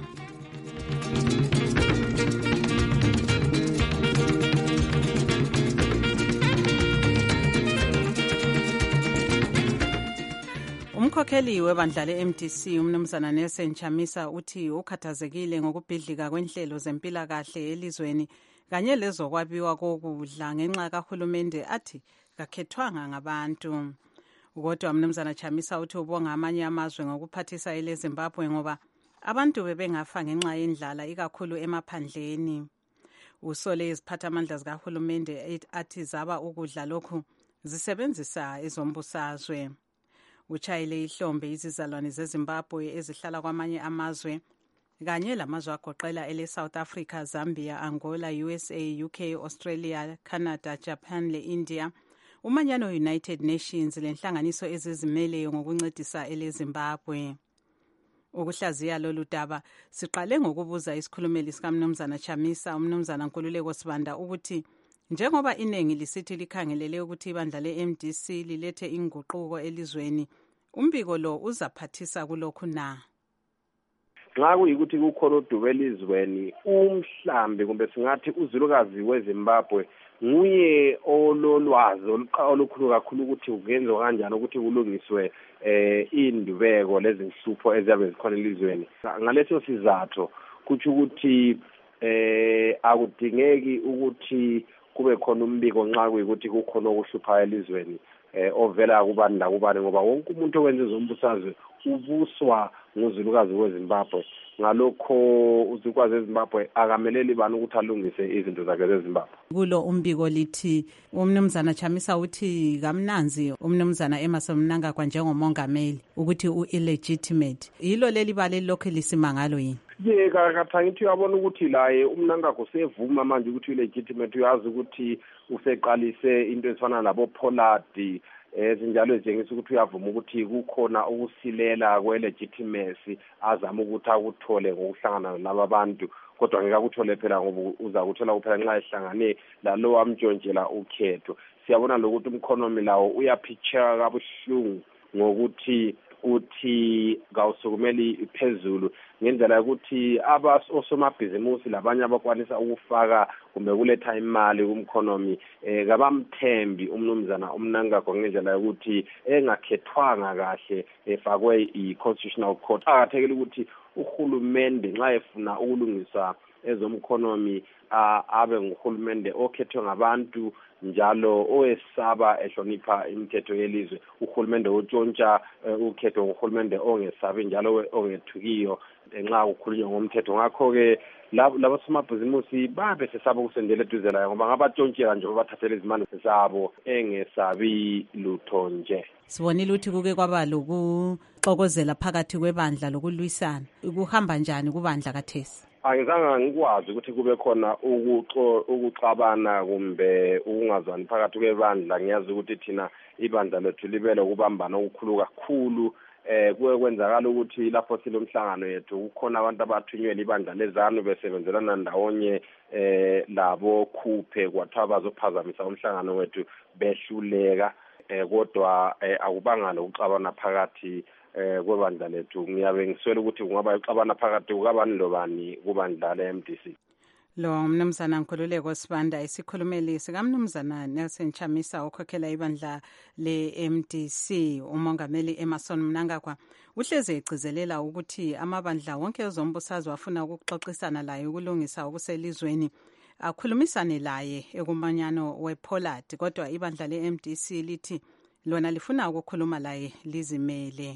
Umkhokheli webandla le-M D C uMnumzana Nelson Chamisa uthi ukhathazekile ngokubhidlika kwenhlelo zempilakahle elizweni kanye lezokwabiwa kokudla ngenxa kahulumende athi kakhethwanga ngabantu. Kodwa uMnumzana Chamisa uthi ubonga amanye amazwe ngokuphathisa eleZimbabwe ngoba abantu bebengafa ngenxa yendlala ikakhulu emaphandleni. Usole iziphathamandla zikahulumende athi zaba ukudla lokhu zisebenzisa ezombusazwe. Uchayile ihlombe izizalwane zeZimbabwe ezihlala kwamanye amazwe kanye lamazwe agoqela ele South Africa, Zambia, Angola, U S A, U K, Australia, Canada, Japan le India. Umanyano United Nations lenhlanganiso ezizimeleyo ngokuncedisa ele Zimbabwe. Ukuhlaziya lolu daba siqale ngokubuza isikhulumeli sikaMnumzana Chamisa uMnumzana Nkululeko Sibanda ukuthi njengoba iningi lisithi likhangelele ukuthi ibandla le-M D C lilethe inguquko elizweni, umbiko lo uzaphathisa kulokhu na? Nxa kuyikuthi kukhona udubo elizweni, umhlambi kumbe singathi uzulukazi weZimbabwe nguye ololwazi olukhulu kakhulu ukuthi kuyenziwa kanjani ukuthi kulungiswe eh indubeko lezinhlupho eziyabe zikhona elizweni. Ngaleso sizathu kuthi ukuthi eh akudingeki ukuthi kube khona umbiko nxa kuyikuthi kukhona okuhluphayo elizweni eh ovela kubani la kubani ngoba wonke umuntu owenza izombusazwe ubuswa nguzulukazi weZimbabwe. Ngalokho uzukwazi eZimbabwe akameleli bani ukuthi alungise izinto zakhe zeZimbabwe. Kulo umbiko lithi uMnumzana Chamisa uthi kamnanzi uMnumzana Emmerson Mnangagwa njengomongameli ukuthi u-illegitimate. Yilo leli bale lokho lisimangalo yini? Ye kakathangithi uyabona ukuthi laye uMnangagwa usevuma manje ukuthi illegitimate, uyazi ukuthi useqalise into ezifana labo Pollard ezinjalo ezingisa ukuthi uyavuma ukuthi kukhona ukusilela kwe legitimacy azama ukuthi akuthole ngokuhlangana nalabo bantu kodwa ngeke akuthole phela ngoba uza kuthola kuphela nxa ehlangane lalo wamtshontshela ukhetho. Siyabona lokuthi umkhonomi lawo uyaphitsheka kabuhlungu ngokuthi uthi kawusukumeli phezulu ngendlela yokuthi abasomabhizimusi labanye abakwanisa ukufaka kumbe kuletha imali kumkhonomi eh kabamthembi umnumzana uMnangagwa ngendlela yokuthi engakhethwanga kahle efakwe i-constitutional court. Akathekile ukuthi uhulumende nxa efuna ukulungisa ezomkhonomi abe nguhulumende okhethwe ngabantu njalo owesaba ehlonipha imithetho yelizwe, uhulumende otshontsha ukhetho uhulumende ongesabi njalo ongethukiyo nxa kukhulunywa ngomthetho. Ngakho-ke labo somabhizimusi babe sesaba ukusendela eduze layo ngoba ngabatshontshela nje bathathele izimali zabo engesabi lutho nje. Sibonile ukuthi kuke kwaba lokuxokozela phakathi kwebandla lokulwisana. Kuhamba njani kubandla kathesi? Angizange ngikwazi ukuthi kube khona ukuxabana kumbe ukungazwani phakathi kwebandla. Ngiyazi ukuthi thina ibandla lethu libele ukubambana okukhulu kakhulu. Eh kuye kwenzakala ukuthi lapho silomhlangano yethu kukhona abantu abathunyelwa ibandla lezanu besebenzelana ndawonye eh labo khuphe kwathiwa bazophazamisa umhlangano wethu behluleka. Eh kodwa akubanga lokuxabana phakathi eh kwebandla lethu. Ngiyabe ngiswele ukuthi kungaba uxabana phakathi kukabani lobani kubandla le-M D C. Lo mnumzana Nkululeko Sibanda isikhulumeli sikamnumzana Nelson Chamisa okhokhela ibandla le-M D C. Umongameli Emmerson Mnangagwa uhleze egcizelela ukuthi amabandla wonke ezombusazwe afuna ukuxoxisana laye ukulungisa okuselizweni akhulumisane laye ekumanyano wePollard, kodwa ibandla le-M D C lithi lona lifuna ukukhuluma laye lizimele.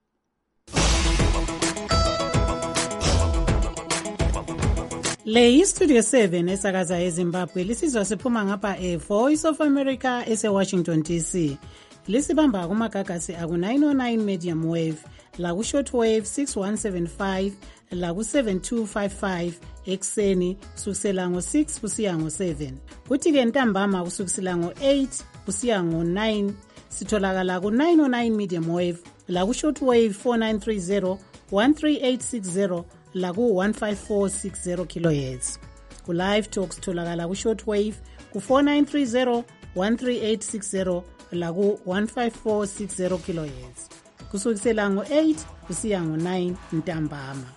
Le iStudio seven esakaza eZimbabwe lisizwa siphuma ngapha eVoice of America ese-Washington D C. Lisibamba kumagagasi aku nine oh nine medium wave, laku shortwave six one seven five, laku seven two five five ekseni kusukisela ngo six kusiya ngo seven. Kuthi-ke ntambama kusukisela ngo eight kusiya ngo nine sitholakala ku nine oh nine medium wave, laku shortwave four nine three zero, one three eight six zero, laku one five four six zero kilohertz. Ku live talk sitholakala ku shortwave ku four nine three zero, one three eight six zero, laku one five four six zero kilohertz. Kusukisela ngo eight kusiya ngo nine ntambama.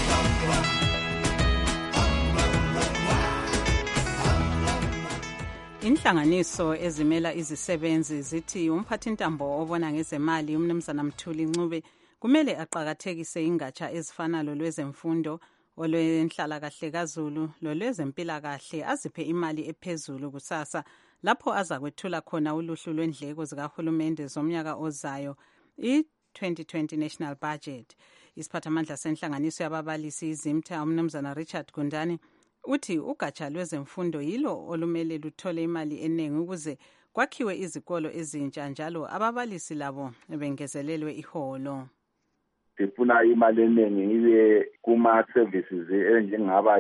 Inhlanganiso ezimela izisebenzi zithi umphathintambo obona ngezemali umnumzana Mthuli Ncube kumele aqhakathekise ingatsha ezifana lolwezemfundo, olwenhlalakahle kaZulu, lolwezempilakahle, aziphe imali ephezulu kusasa lapho azakwethula khona uluhlu lwendleko zikahulumende zomnyaka ozayo, i-twenty twenty National Budget. Isiphathamandla senhlanganiso yababalisi izimtha umnumzana Richard Gundani uthi ugatsha lwezemfundo yilo olumele luthole imali eningi ukuze kwakhiwe izikolo ezintsha njalo ababalisi labo bengezelelwe iholo. Sifuna imali eningi ibe kuma-services enjengaba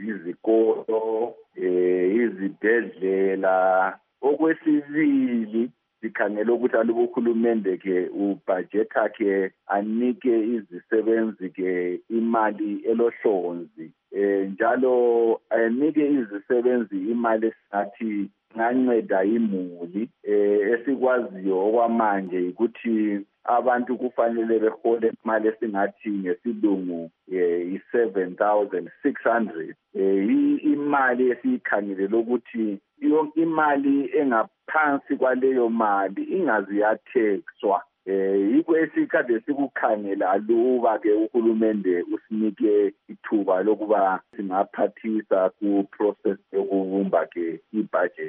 izikolo, eh izibhedlela. Okwesibili sikhangela ukuthi alubo uhulumende ke ubudget yakhe anike izisebenzi ke imali elohlonzi, eh njalo anike izisebenzi imali esathi nganceda imuli. Eh esikwaziyo okwamanje ukuthi abantu kufanele behole imali esingathi ngesilungu i seven thousand six hundred. Eh imali esikhangele ukuthi yonke imali engaphansi kwaleyo mali ingazi yathexwa. Eh yiko esikade sikukhangela aluba ke uhulumende usinike ithuba lokuba singaphathisa ku process yokubumba ke ibudget.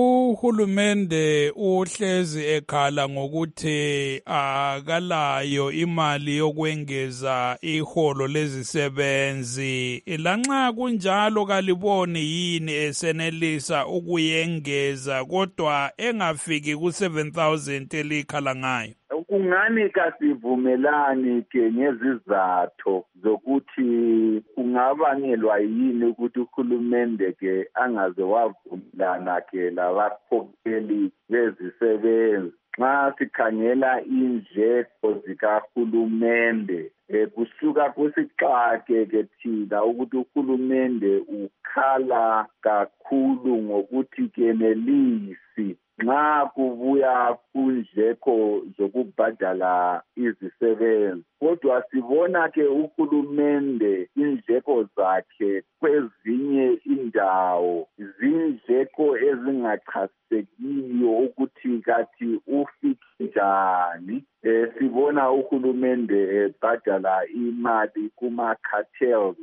Uhulumende uhlezi ekhala ngokuthi akalayo imali yokwengeza iholo lezisebenzi. Lanxa kunjalo kaliboni yini esenelisa ukuyengeza kodwa engafiki ku seven thousand elikhala ngayo? Kungani kasivumelani ke ngezizathu zokuthi kungabangelwa yini ukuthi uhulumende ke angaze wavumelana ke labakhokheli bezisebenzi. nxa sikhangela indleko zikahulumende eh, kusuka kusixake ke thina ukuthi uhulumende ukhala kakhulu ngokuthi kenelisi nxa kubuya kundleko zokubhadala izisebenzi. Kodwa sibona ke uhulumende indleko zakhe kwezinye indawo zindleko ezingachasekiyo ukuthi kathi ufike njani. Eh, sibona uhulumende ebhadala imali kuma-cartels.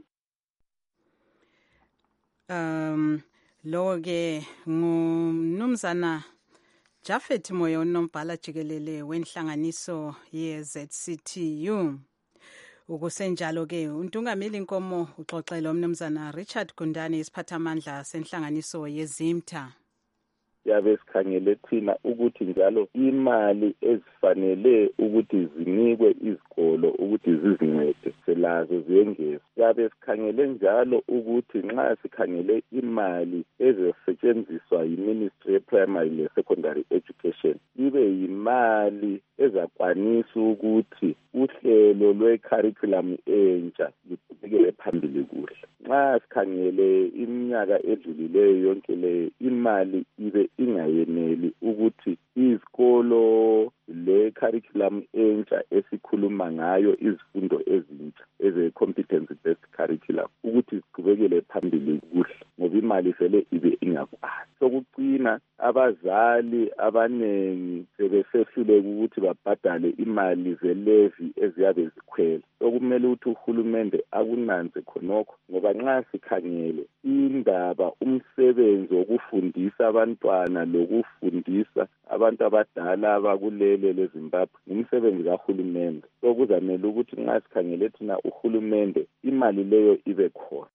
Um lo ke ngumnumzana Jafet Moyo nombhala jikelele wenhlanganiso ye-Z C T U. Ukusenjalo ke uNtungameli Nkomo uxoxela umnumzana Richard Gundane isiphathamandla senhlanganiso yeZimta. Yabe sikhangele thina ukuthi njalo imali ezifanele ukuthi zinikwe izikolo ukuthi zizincede selazo ziyengezwe. Yabe sikhangele njalo ukuthi nxa sikhangele imali ezisetshenziswa yi-Ministry of Primary and Secondary Education ibe yimali ezakwanisa ukuthi uhlelo lwe-curriculum entsha luqhubekele phambili kuhle. Nxa sikhangele iminyaka edlulileyo yonke le imali ibe ingayeneli ukuthi izikolo le-curriculum entsha esikhuluma ngayo izifundo ezintsha eze-competence based curriculum ukuthi ziqhubekele phambili kuhle ngoba imali vele ibe ingakwani. Sokucina abazali abanengi sebesehluleka ukuthi babhadale imali zelevi eziyabe zikhwela. Sokumele ukuthi uhulumende akunanze khonokho ngoba nxa sikhangele indaba umsebenzi wokufundisa abantwana lokufundisa abantu abadala abakulele leZimbabwe ngumsebenzi kahulumende. Sokuzamele ukuthi nxa sikhangele thina uhulumende imali leyo ibe khona.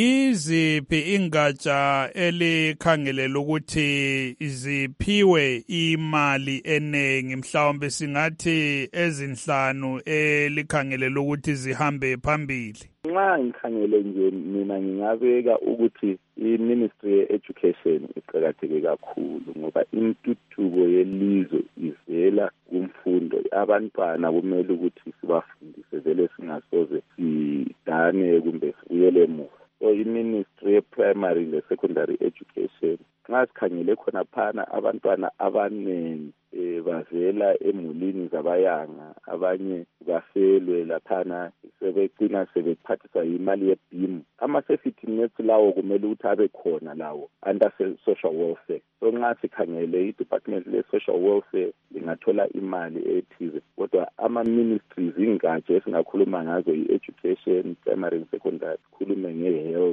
Yiziphi ingatsha elikhangelela ukuthi ziphiwe imali enengi mhlawumbe singathi ezinhlanu elikhangelela ukuthi zihambe phambili? Nxa ngikhangele nje mina ngingabeka ukuthi i-Ministry ye-Education iqakatheke kakhulu ngoba intuthuko yelizwe ivela kumfundo. Abantwana kumele ukuthi sibafundise vele singasoze sidane kumbe sibuyele emuva. So i-Ministry ye-Primary le-Secondary Education nxa sikhangele khona phana abantwana abanengi eh, bavela emulini zabayanga, abanye bafelwe laphana sebecina sebephathiswa imali ye-beam. Ama-safety nets lawo kumele ukuthi abe khona lawo under social welfare. So nxa sikhangele i-Department le-Social Welfare lingathola imali ethize, kodwa ama-ministries ingatsha esingakhuluma ngazo i-education, primary and secondary, sikhulume nge-health.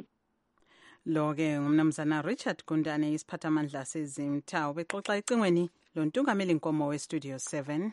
Lo-ke ngumnumzana Richard Gundane isiphathamandla seZimta ubexoxa ecingweni lo Ntungameli Nkomo we-Studio seven.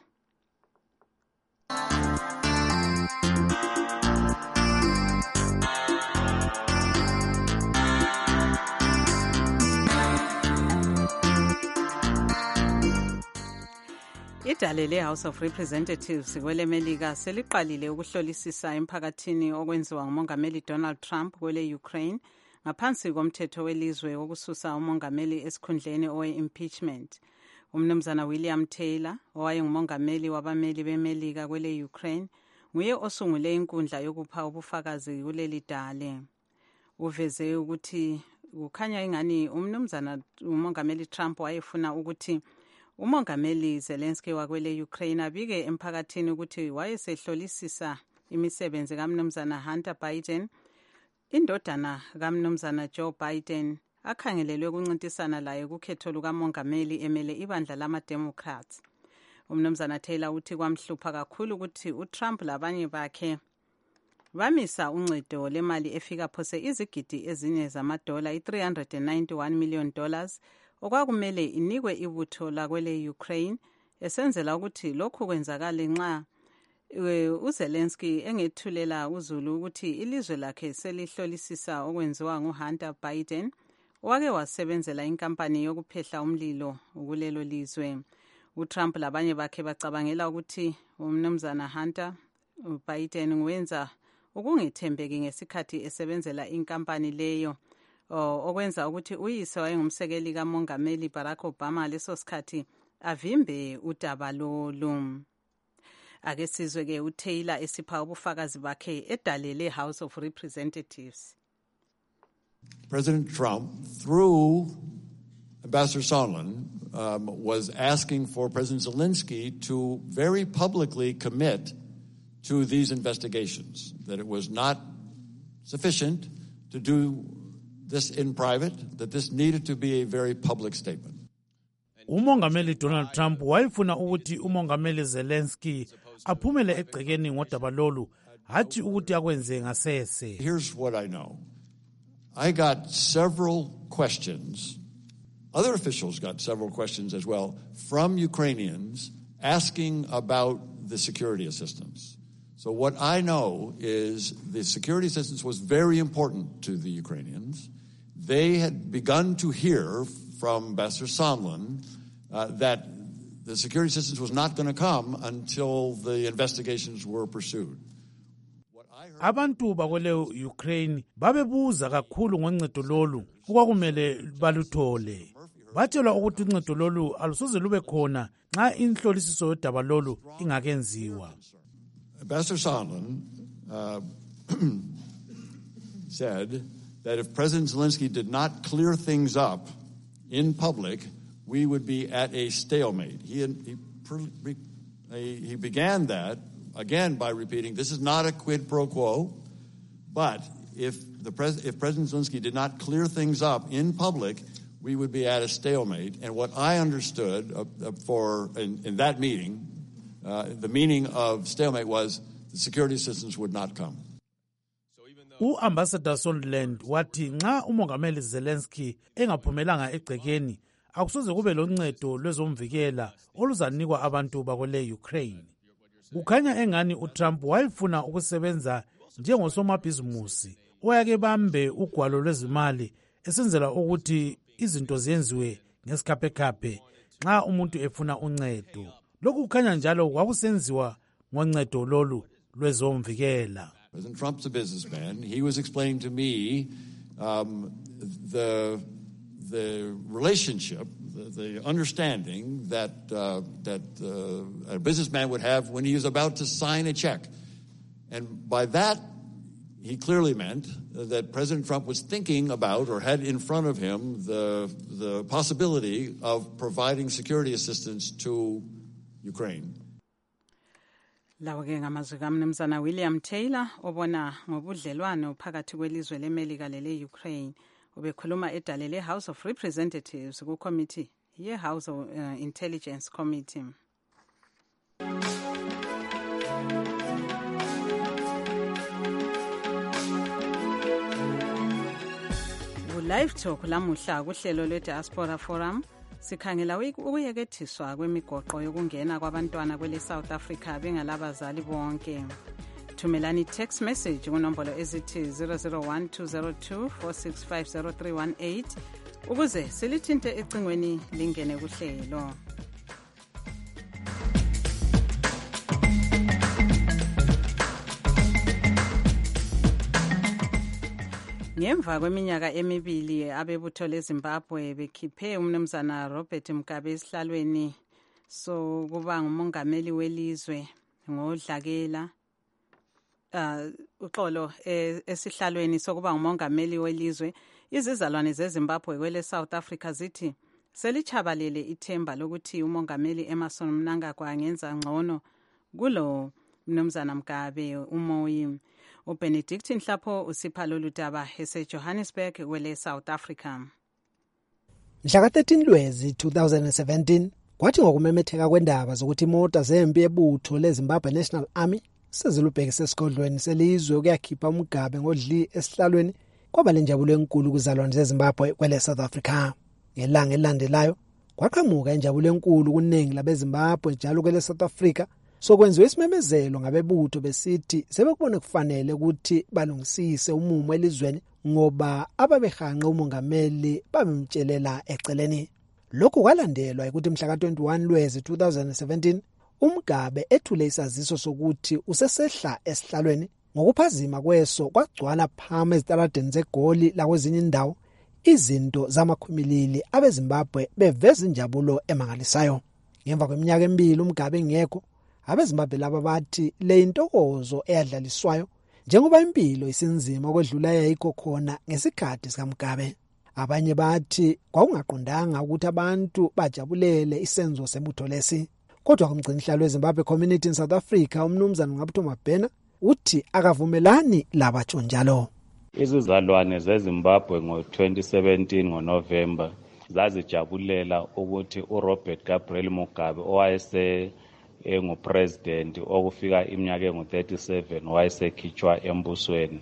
Idale le-House of Representatives kwelemelika seliqalile ukuhlolisisa emphakathini okwenziwa ngumongameli Donald Trump kwele Ukraine ngaphansi komthetho welizwe wokususa umongameli esikhundleni owe-impeachment. Umnumzana William Taylor owayengumongameli wabameli bemelika kwele Ukraine nguye osungule inkundla yokupha ubufakazi kuleli dale. Uveze ukuthi kukhanya ingani umnumzana umongameli Trump wayefuna ukuthi umongameli Zelensky wakwele Ukraine abike emphakathini ukuthi wayesehlolisisa imisebenzi kaMnumzana Hunter Biden, indodana kaMnumzana Joe Biden, akhangelelwe ukuncintisana laye kukhetho lukamongameli emele ibandla lama-Democrats. Umnumzana Taylor uthi kwamhlupha kakhulu ukuthi uTrump labanye bakhe bamisa uncedo lemali efika phose izigidi ezine zamadola i-three hundred ninety-one million dollars okwakumele inikwe ibutho lakwele Ukraine esenzela ukuthi lokhu kwenzakale nxa uZelensky engethulela uzulu ukuthi ilizwe lakhe selihlolisisa okwenziwa nguHunter Biden owake wasebenzela inkampani yokuphehla umlilo kulelo lizwe. uTrump labanye bakhe bacabangela ukuthi umnumzana Hunter Biden wenza ukungethembeki ngesikhathi esebenzela inkampani leyo okwenza ukuthi uyise wayengumsekeli kamongameli Barack Obama leso sikhathi avimbe udaba lolu. Ake sizwe ke uTaylor esipha ubufakazi bakhe edalele House of Representatives. President Trump, through Ambassador Sondland, um, was asking for President Zelensky to very publicly commit to these investigations, that it was not sufficient to do this in private, that this needed to be a very public statement. Umongameli Donald Trump wayefuna ukuthi umongameli Zelensky aphumele egcekeni ngodaba lolu, hathi ukuthi akwenze ngasese. Here's what I know. I got several questions. Other officials got several questions as well from Ukrainians asking about the security assistance. So what I know is the security assistance was very important to the Ukrainians. They had begun to hear from Ambassador Sondland uh, that the security assistance was not going to come until the investigations were pursued. Abantu bakwele Ukraine babebuza kakhulu ngoncedo lolu okwakumele baluthole. Batshelwa ukuthi uncedo lolu alusoze lube khona nxa inhlolisiso yodaba lolu ingakenziwa. Ambassador Sondland uh, said that if President Zelensky did not clear things up in public, we would be at a stalemate. He, he, he began that, again, by repeating, this is not a quid pro quo, but if, the pres- if President Zelensky did not clear things up in public, we would be at a stalemate. And what I understood uh, uh, for in, in that meeting, uh, the meaning of stalemate was the security assistance would not come. U-Ambassador Sondland wathi nxa umongameli Zelensky engaphumelanga egcekeni akusoze kube loncedo lwezomvikela oluzanikwa abantu bakwele Ukraine. Kukhanya engani uTrump wayefuna ukusebenza njengosomabhizimusi oyake bambe ugwalo lwezimali esenzela ukuthi izinto zenziwe ngesikhapekhaphe nxa umuntu efuna uncedo. Lokhu kukhanya njalo kwakusenziwa ngoncedo lolu lwezomvikela. President Trump's a businessman. He was explaining to me um, the the relationship, the, the understanding that uh, that uh, a businessman would have when he was about to sign a check, and by that he clearly meant that President Trump was thinking about or had in front of him the the possibility of providing security assistance to Ukraine. Lawo ke ngamazwi kaMnumzana William Taylor obona ngobudlelwano phakathi kwelizwe leMelika lele Ukraine ubekhuluma edalele House of Representatives ku committee ye House of uh, Intelligence Committee. Live talk lamuhla kuhlelo lwe Diaspora Forum sikhangela ukuyekethiswa kwemigoqo yokungena kwabantwana kwele South Africa bengalabazali bonke. Thumelani text message kunombolo ezithi zero zero one two zero two four six five zero three one eight ukuze silithinte ecingweni lingene kuhlelo. Ngemva kweminyaka emibili abebutho leZimbabwe bekhiphe umnumzana Robert Mugabe esihlalweni so kuba ngumongameli welizwe ngodlakela uh uxolo esihlalweni sokuba ngumongameli welizwe, izizalwane zeZimbabwe kwele South Africa zithi selichabalele ithemba lokuthi umongameli Emmerson Mnangagwa angenza ngcono kulo mnumzana Mugabe umoyi. uBenedict Nhlapho usipha lolu daba ese Johannesburg kwele South Africa. Mhla ka thirteen Lwezi two thousand seventeen kwathi ngokumemetheka kwendaba zokuthi imota zempi ebutho leZimbabwe National Army sezilubhekise esigodlweni selizwe ukuyakhipha uMugabe ngodli esihlalweni kwaba lenjabulo enkulu kuzalwane zeZimbabwe kwele South Africa. Ngelanga elandelayo kwaqhamuka injabulo enkulu kuningi labeZimbabwe njalo kwele South Africa sokwenziwa isimemezelo ngabebutho besithi sebekubona kufanele ukuthi balungisise umumo elizweni ngoba ababehanqe umongameli babemtshelela eceleni. Lokhu kwalandelwa ukuthi mhla ka twenty-one Lwezi two thousand seventeen uMugabe ethule isaziso sokuthi usesehla esihlalweni ngokuphazima kweso kwagcwala phama ezitaradeni zegoli lakwezinye indawo izinto zamakhumilili abeZimbabwe beveza injabulo emangalisayo. Ngemva kweminyaka emibili uMgabe engekho, abeZimbabwe laba bathi le intokozo eyadlaliswayo njengoba impilo isinzima okwedlula yayikho khona ngesikhathi sikaMgabe. Abanye bathi kwakungaqondanga ukuthi abantu bajabulele isenzo sebutho lesi. Kodwa kumgcinisihlalo weZimbabwe Community in South Africa umnumzana Ngapto Mabhena uthi akavumelani labatsho njalo. Izizalwane zeZimbabwe ngo twenty seventeen ngoNovember zazijabulela ukuthi uRobert Gabriel Mugabe owayese engupresident okufika iminyaka engu thirty-seven wayesekhitshwa embusweni.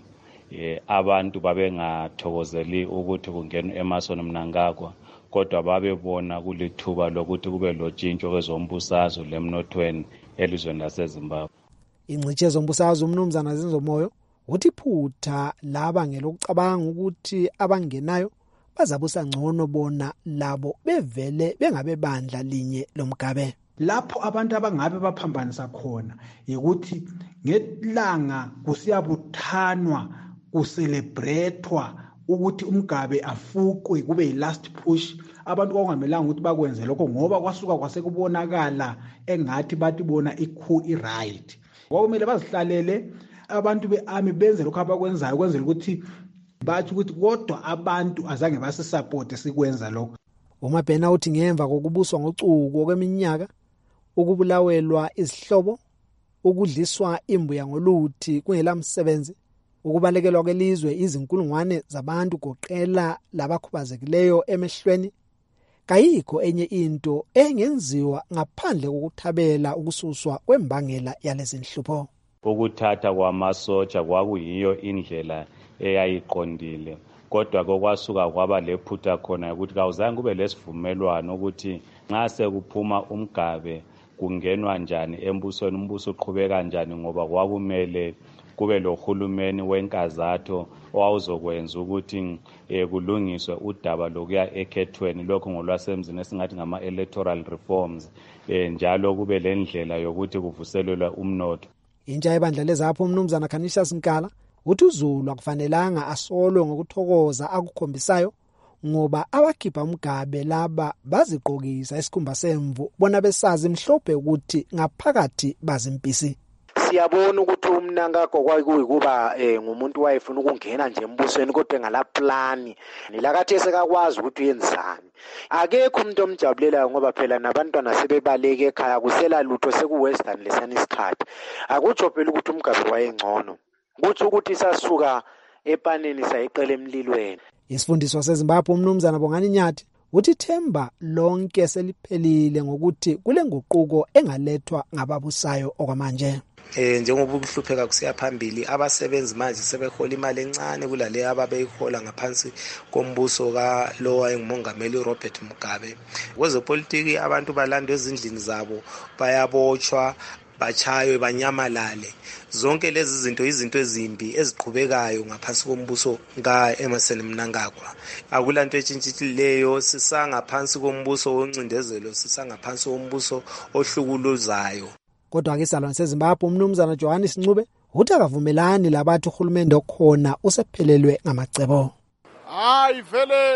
Abantu babengathokozeli ukuthi kungena eMarson Mnangagwa, kodwa babebona kulithuba lokuthi kube lotshintsho kwezombusazwe lemnothweni elizweni laseZimbabwe. Ingcitshi zombusazwe umnumzana Zinzomoyo uthi phutha laba ngelokucabanga ukuthi abangenayo bazabusa ngcono bona labo bevele bengabe bandla linye loMgabe. Lapho abantu abangabe baphambanisa khona ukuthi ngelanga kusiyabuthanwa kucelebratewa ukuthi uMgabe afuqwe kube yi-last push, abantu kwakungamelanga ukuthi bakwenze lokho ngoba kwasuka kwasekubonakala engathi bathi bona ikhu i-right. Kwakumele bazihlalele abantu be-army benze lokho abakwenzayo ukwenzela ukuthi bathi ukuthi kodwa abantu azange basisupport sikwenza lokho. uMabhena uthi ngemva kokubuswa ngocuku kweminyaka, ukubulawelwa izihlobo, ukudliswa imbuya ngoluthi kungelamsebenzi, ukubalekelwa kwelizwe izinkulungwane zabantu goqela labakhubazekileyo emehlweni, kayikho enye into engenziwa ngaphandle kokuthabela ukususwa kwembangela yalezi nhlupho. Ukuthatha kwamasotsha kwakuyiyo indlela eyayiqondile, kodwa kokwasuka kwaba lephutha khona ukuthi kawuzange kube lesivumelwano ukuthi nxa sekuphuma uMgabe kungenwa njani embusweni, umbuso uqhubeka kanjani, ngoba kwakumele kube lohulumeni wenkazatho owawuzokwenza ukuthi eh, kulungiswe udaba lokuya ekhethweni, lokho ngolwasemzini esingathi ngama-electoral reforms, eh, njalo kube lendlela yokuthi kuvuselelwe umnotho. Intsha ebandla lezapho umnumzana Canisius Nkala uthi uZulu akufanelanga asolwe ngokuthokoza akukhombisayo ngoba abakhipha uMgabe laba baziqokisa isikhumba semvu bona besazi mhlophe ukuthi ngaphakathi bazimpisi. Siyabona ukuthi uMnangagwa kwakuyikuba eh ngumuntu wayefuna ukungena nje embusweni kodwa ngala plan nilakathi esekakwazi ukuthi uyenzani. Akekho umuntu omjabulelayo ngoba phela nabantwana sebebaleke ekhaya kusela lutho sekuwestern lesani isikhathi. Akutsho phela ukuthi uMgabe wayengcono. Kuthi ukuthi sasuka epaneni sayiqela emlilweni. Isifundiswa seZimbabwe umnumzana Bongani Nyathi uthi themba lonke seliphelile ngokuthi kule nguquko engalethwa ngababusayo okwamanje. Eh njengoba ukuhlupheka kusiya phambili, abasebenzi manje sebehola imali encane kulale ababeyihola ngaphansi kombuso ka lo wayengumongameli uRobert Mugabe. Kwezepolitiki abantu balandwe ezindlini zabo, bayabotshwa, bachaywe, banyamalale. Zonke lezi zinto izinto ezimbi eziqhubekayo ngaphansi kombuso ka Emmerson Mnangagwa. Akulanto etshintshithileyo, sisanga phansi kombuso woncindezelo, sisanga phansi kombuso ohlukuluzayo. Kodwa ke isalwane seZimbabwe umnumzana Johannes Ncube uthi akavumelani labathi uhulumende okhona usephelelwe ngamacebo. Hayi vele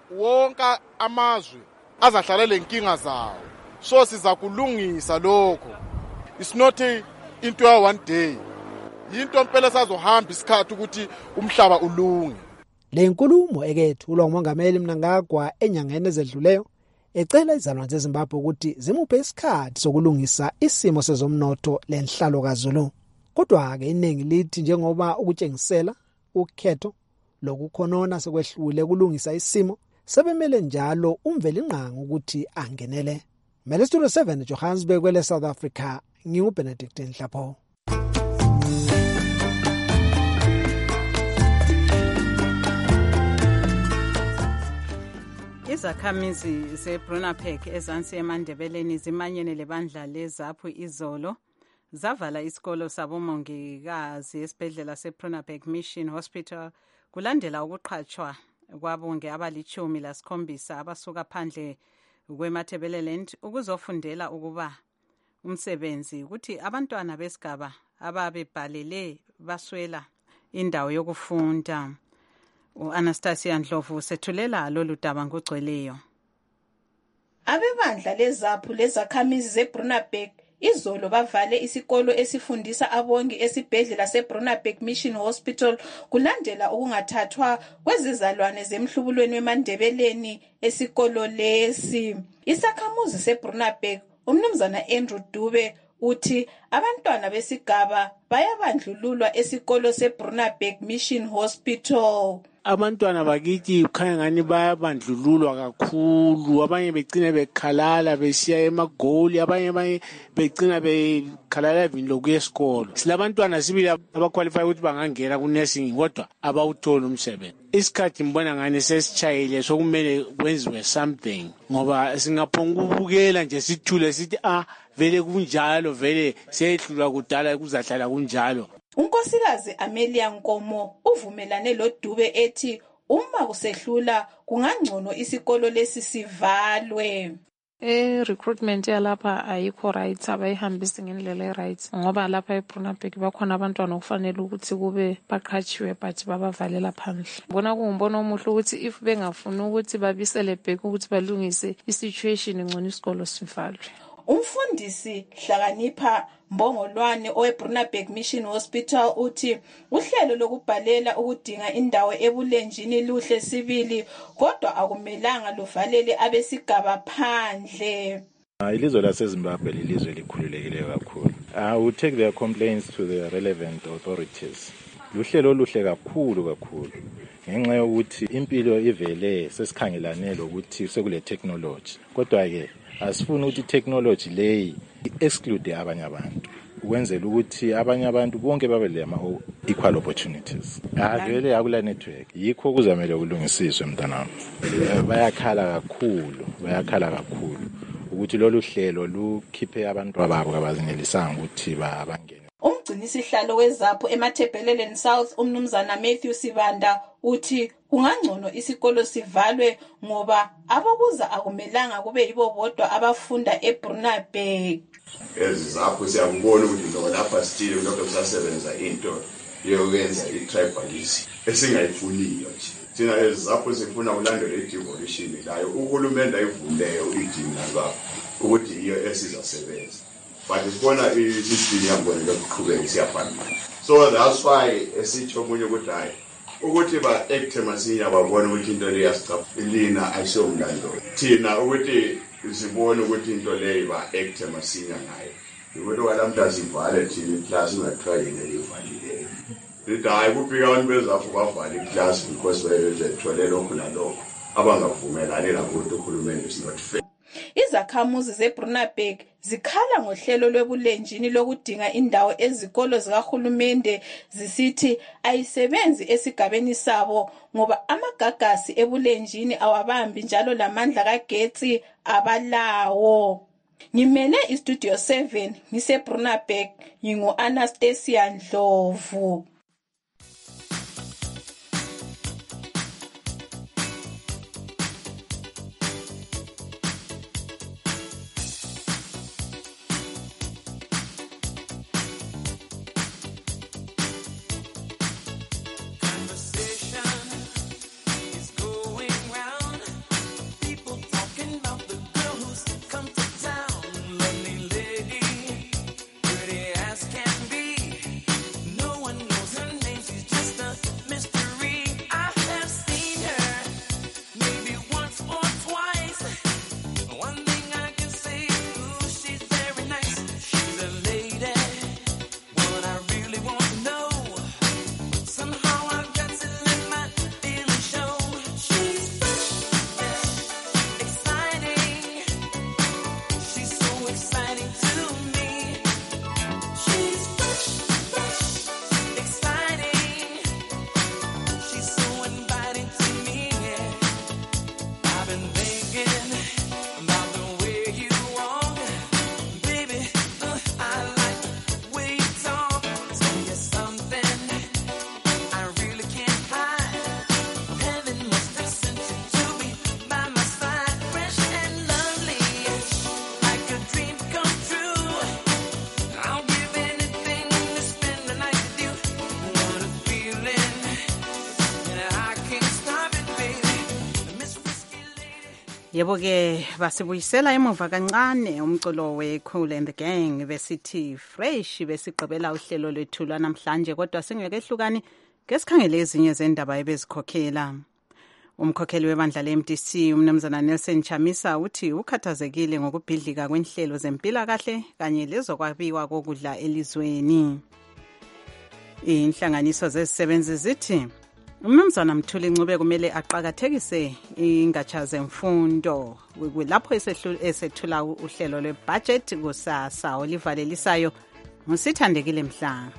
wonke amazwe azahlalele inkinga zawo, so siza kulungisa lokho. It's not a, into ya one day. Yinto mpela sazohamba isikhathi ukuthi umhlaba ulunge. Le nkulumo ekethulwa ngumongameli Mnangagwa enyangeni ezedluleyo ecela izalwane zeZimbabwe ukuthi zimuphe isikhathi sokulungisa isimo sezomnotho lenhlalo kaZulu. Kodwa ke iningi lithi njengoba ukutshengisela ukhetho lokukhonona sekwehlule kulungisa isimo, sebemele njalo umvelinqanga ukuthi angenele. Mele Studio seven Johannesburg kwele South Africa, nginguBenedict Nhlapho. Izakhamizi zeBrunapark ezansi eMandebeleni zimanyene lebandla lezaphu izolo zavala isikolo sabomongikazi esibhedlela seBrunapark Mission Hospital kulandela ukuqhatshwa kwabonge abalichumi lasikhombisa abasuka phandle kweMatabeleland ukuzofundela ukuba umsebenzi ukuthi abantwana besigaba ababebhalele baswela indawo yokufunda. U-Anastasia Ndlovu sethulela lolu daba ngogcweleyo. Abebandla lezaphu lezakhamizi zeBrunaberg izolo bavale isikolo esifundisa abongi esibhedlela seBrunaberg Mission Hospital kulandela ukungathathwa kwezizalwane zemhlubulweni weMandebeleni esikolo lesi. Isakhamuzi seBrunaberg umnumzana Andrew Dube uthi abantwana besigaba bayabandlululwa esikolo seBrunaberg Mission Hospital. Abantwana bakithi kukhanya ngani bayabandlululwa kakhulu, abanye begcina bekhalala besiya emagoli, abanye abanye begcina bekhalala evini lokuya esikolo. Silabantwana sibili abaqualify ukuthi bangangena ku-nursing kodwa abawutholi umsebenzi. Isikhathi mbona ngani sesitshayile sokumele kwenziwe something ngoba singaphonga ukubukela nje sithule sithi ah vele kunjalo vele seyehlulwa kudala kuzahlala kunjalo. Unkosikazi Amelia Nkomo uvumelane loDube ethi uma kusehlula kungangcono isikolo lesi sivalwe. Eh recruitment yalapha ayikho right, abayihambisi ngendlela e-right ngoba lapha eBrunaberg bakhona abantwana okufanele ukuthi kube baqhatshiwe but babavalela phandle. Bona kungumbono omuhle ukuthi if bengafuni ukuthi babisele back ukuthi balungise isituation ngcono isikolo sivalwe. Umfundisi Hlakanipha Mbongolwane oweBrunaberg Mission Hospital uthi uhlelo lokubhalela ukudinga indawo ebulenjini luhle sibili kodwa akumelanga luvalele abesigaba phandle. Ilizwe laseZimbabwe lilizwe likhululekileyo kakhulu. I will take their complaints to the relevant authorities. Luhlelo oluhle kakhulu kakhulu ngenxa yokuthi impilo ivele sesikhangelane lokuthi sekule technology kodwa ke asifuna ukuthi technology leyi exclude abanye abantu ukwenzela ukuthi abanye abantu bonke babe lema equal opportunities. Avele akula network yikho kuzamele kulungisiswe mntanami. Bayakhala kakhulu bayakhala kakhulu ukuthi lolu hlelo lukhiphe abantu ababo abazingelisanga ukuthi bangene. Umgcinisihlalo wezapho eMathebheleleni South umnumzana Matthew Sibanda uthi kungangcono isikolo sivalwe ngoba abokuza akumelanga kube yibo bodwa abafunda eBrunaberg. Ezapho siyakubona ukuthi lo lapha still lokho kusasebenza into yokwenza itribalism esingayifuniyo nje. Thina ezapho sifuna ulandela i-devolution layo uhulumende ayivuleyo idinga lapha ukuthi iyo esizasebenza. But sibona isizini yambona lokuqhubeka siyaphambili. So that's why esithi omunye ukuthi hayi ukuthi ba act masinya babona ukuthi into le yasicapha ilina ayisomlando. Thina ukuthi sibone ukuthi into le ba act masinya ngayo. Ukuthi walamhla sivale thina iclass ungathiwa yini livalile. Lithi hayi kufika abantu bezafu bavale iclass because bethole lokho nalokho abangavumelani lakho ukuthi uhulumeni is not fair. Izakhamuzi zeBrunaberg zikhala ngohlelo lwebulenjini lokudinga indawo ezikolo zikahulumende zisithi ayisebenzi esigabeni sabo ngoba amagagasi ebulenjini awabambi njalo lamandla kagetsi abalawo. Ngimele iStudio seven ngiseBrunaberg ngingu Anastasia Ndlovu. Lovely lady, pretty as can be. No one knows Yebo-ke basibuyisela emuva kancane umculo we-Cool and the Gang besithi fresh besigqibela uhlelo lwethu lwanamhlanje, kodwa singekehlukani ngesikhangele ezinye zendaba ebezikhokhela. Umkhokheli webandla le-M D C umnumzana Nelson Chamisa uthi ukhathazekile ngokubhidlika kwenhlelo zempilakahle kanye lezokwabiwa kokudla elizweni. Inhlanganiso zezisebenzi zithi umnumzana Mthuli Ncube kumele aqhakathekise ingatsha zemfundo lapho esethula uhlelo lwebudget kusasa olivalelisayo ngusithandekile Mhlanga.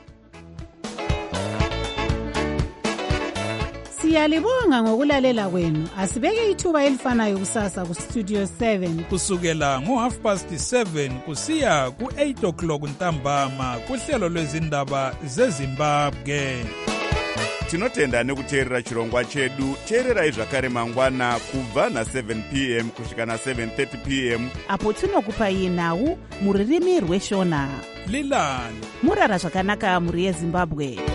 Siyalibonga ngokulalela kwenu. Asibeke ithuba elifanayo kusasa ku Studio seven kusukela ngo half past seven kusiya ku eight o'clock ntambama kuhlelo lwezindaba zeZimbabwe. Tinotenda nekuteerera chirongwa chedu. Teererai zvakare mangwana kubva na seven p m kusvika na seven thirty p m apo tinokupai nhau muririmi rweshona. Lilani murara zvakanaka muri yeZimbabwe.